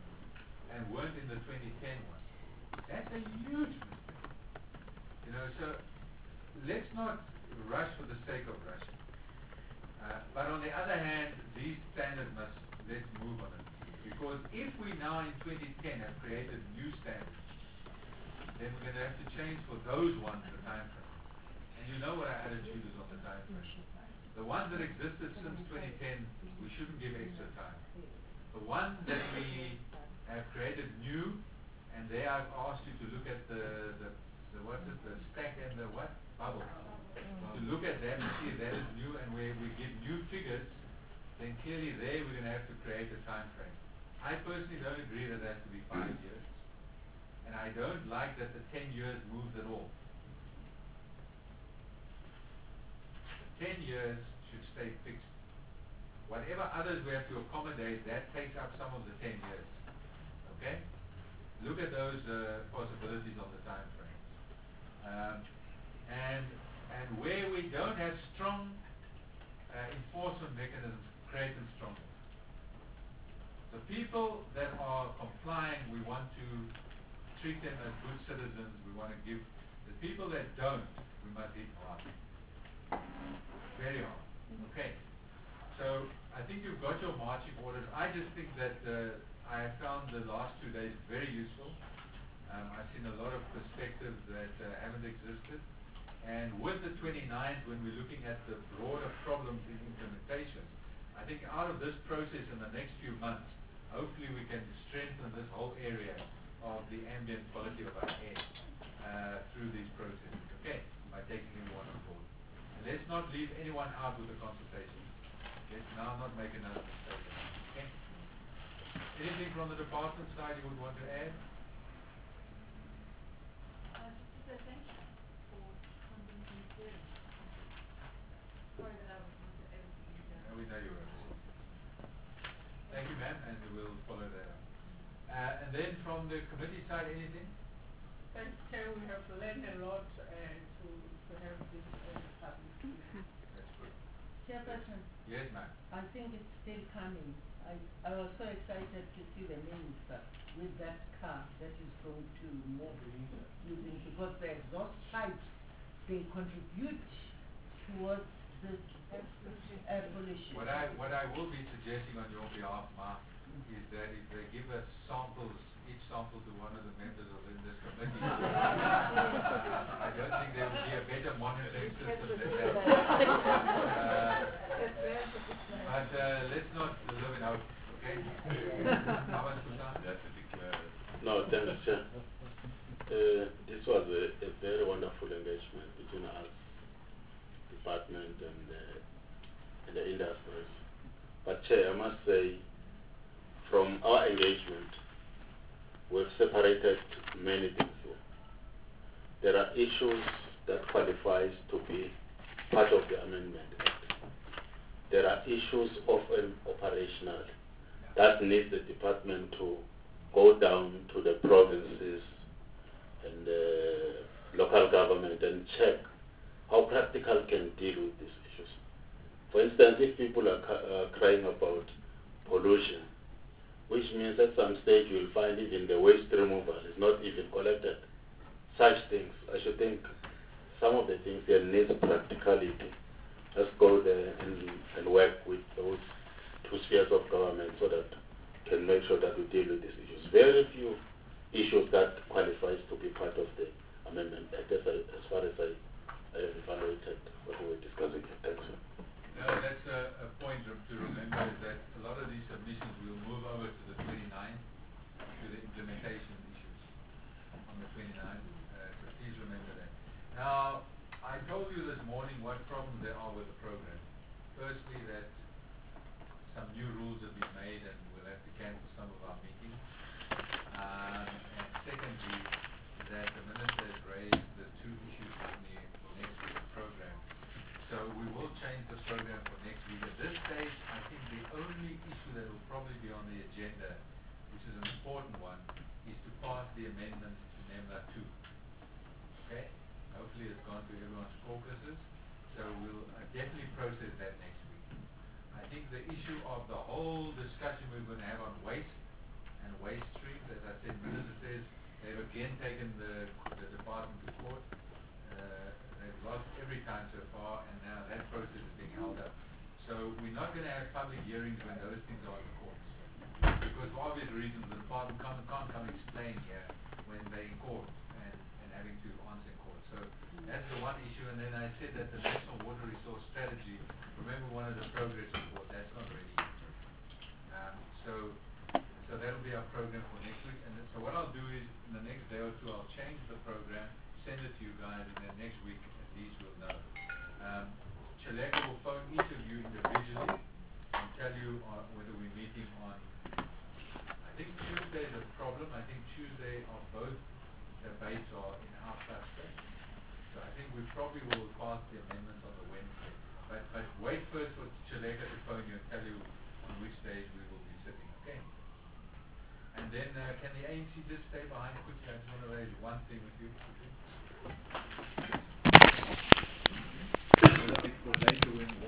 and weren't in the 2010 one, that's a huge mistake. You know, so let's not rush for the sake of rushing. But on the other hand, these standards let's move on it. Because if we now in 2010 have created new standards, then we're going to have to change for those ones the time frame. And you know what our attitude is on the time frame. The ones that existed since 2010, we shouldn't give extra time. The ones that we have created new, and there I've asked you to look at the stack and the what? Bubble. To look at that and see if that is new, and where we give new figures, then clearly there we're going to have to create a time frame. I personally don't agree that it has to be 5 years. And I don't like that the 10 years moves at all. The 10 years should stay fixed. Whatever others we have to accommodate, that takes up some of the 10 years. Okay? Look at those possibilities on the time frame. And where we don't have strong enforcement mechanisms, create them stronger. The people that are complying, we want to treat them as good citizens. We want to give the people that don't, we must hit hard. Very hard. Okay. So I think you've got your marching orders. I just think that I have found the last 2 days very useful. I've seen a lot of perspectives that haven't existed. And with the 29th, when we're looking at the broader problems in implementation, I think out of this process in the next few months, hopefully we can strengthen this whole area of the ambient quality of our air through these processes, okay, by taking everyone on board. And let's not leave anyone out with the consultation. Let's now not make another mistake. Okay? Anything from the department side you would want to add? Just to say thank you for convincing parents. Sorry that I was not able to be here. We know you were. Thank you, ma'am, and we'll follow that up. And then from the committee side, anything? Thanks, Chair. We have learned a lot to have this public hearing. That's good. Chairperson, Yes, ma'am. I think it's still coming. I was so excited to see the minister with that car that is going to move using, because the exhaust pipes, they contribute towards this air pollution. What I will be suggesting on your behalf, Mark, is that if they give us samples, each sample to one of the members of this committee, I don't think there will be a better monitoring system than that. But let's not live in hope, okay? How much That's a declare. No, thanks, Chair. This was a very wonderful engagement between us, department, and the industries. But Chair, I must say, from our engagement, we've separated many things here. There are issues that qualifies to be part of the Amendment Act. There are issues of an operational that needs the department to go down to the provinces and local government and check how practical can deal with these issues. For instance, if people are crying about pollution, which means at some stage you will find even the waste removal is not even collected. Such things, I should think some of the things here need practicality. Let's go there and work with those two spheres of government so that can make sure that we deal with these issues. Very few issues that qualifies to be part of the Amendment Act as far as I have evaluated what we were discussing here. Thanks. No, that's a point to remember, is that a lot of these submissions will move over to the 29th, to the implementation issues on the 29th. So please remember that. Now, I told you this morning what problems there are with the program. Firstly, that some new rules have been made and we'll have to cancel some of our meetings. And secondly, that the minister has raised the two issues with me for next week's program. So we will change the program for next week. At this stage, I think the only issue that will probably be on the agenda, which is an important one, is to pass the amendments to NEMLA 2. Okay? Hopefully it's gone to everyone's caucuses. So we'll definitely process that next week. I think the issue of the whole discussion we're going to have on waste and waste streams, as I said, Minister says, they've again taken the department to court. They've lost every time so far, and now that process is being held up. So we're not going to have public hearings when those things are in the courts. Because for obvious reasons, the department can't come explain here when they're in court and having to answer in court. So that's the one issue. And then I said that the National Water Resource Strategy, remember one of the progress reports, that's not ready yet. So that'll be our program for next week. And so what I'll do is, in the next day or two, I'll change the program, send it to you guys, and then next week at least we'll know. Chaleka will phone each of you individually and tell you whether we're meeting on, I think Tuesday is a problem. I think Tuesday of both debates are in our cluster. So I think we probably will pass the amendments on the Wednesday. But wait first for Chaleka to phone you and tell you on which days we will be sitting, okay? And then can the ANC just stay behind quickly? I just want to raise one thing with you.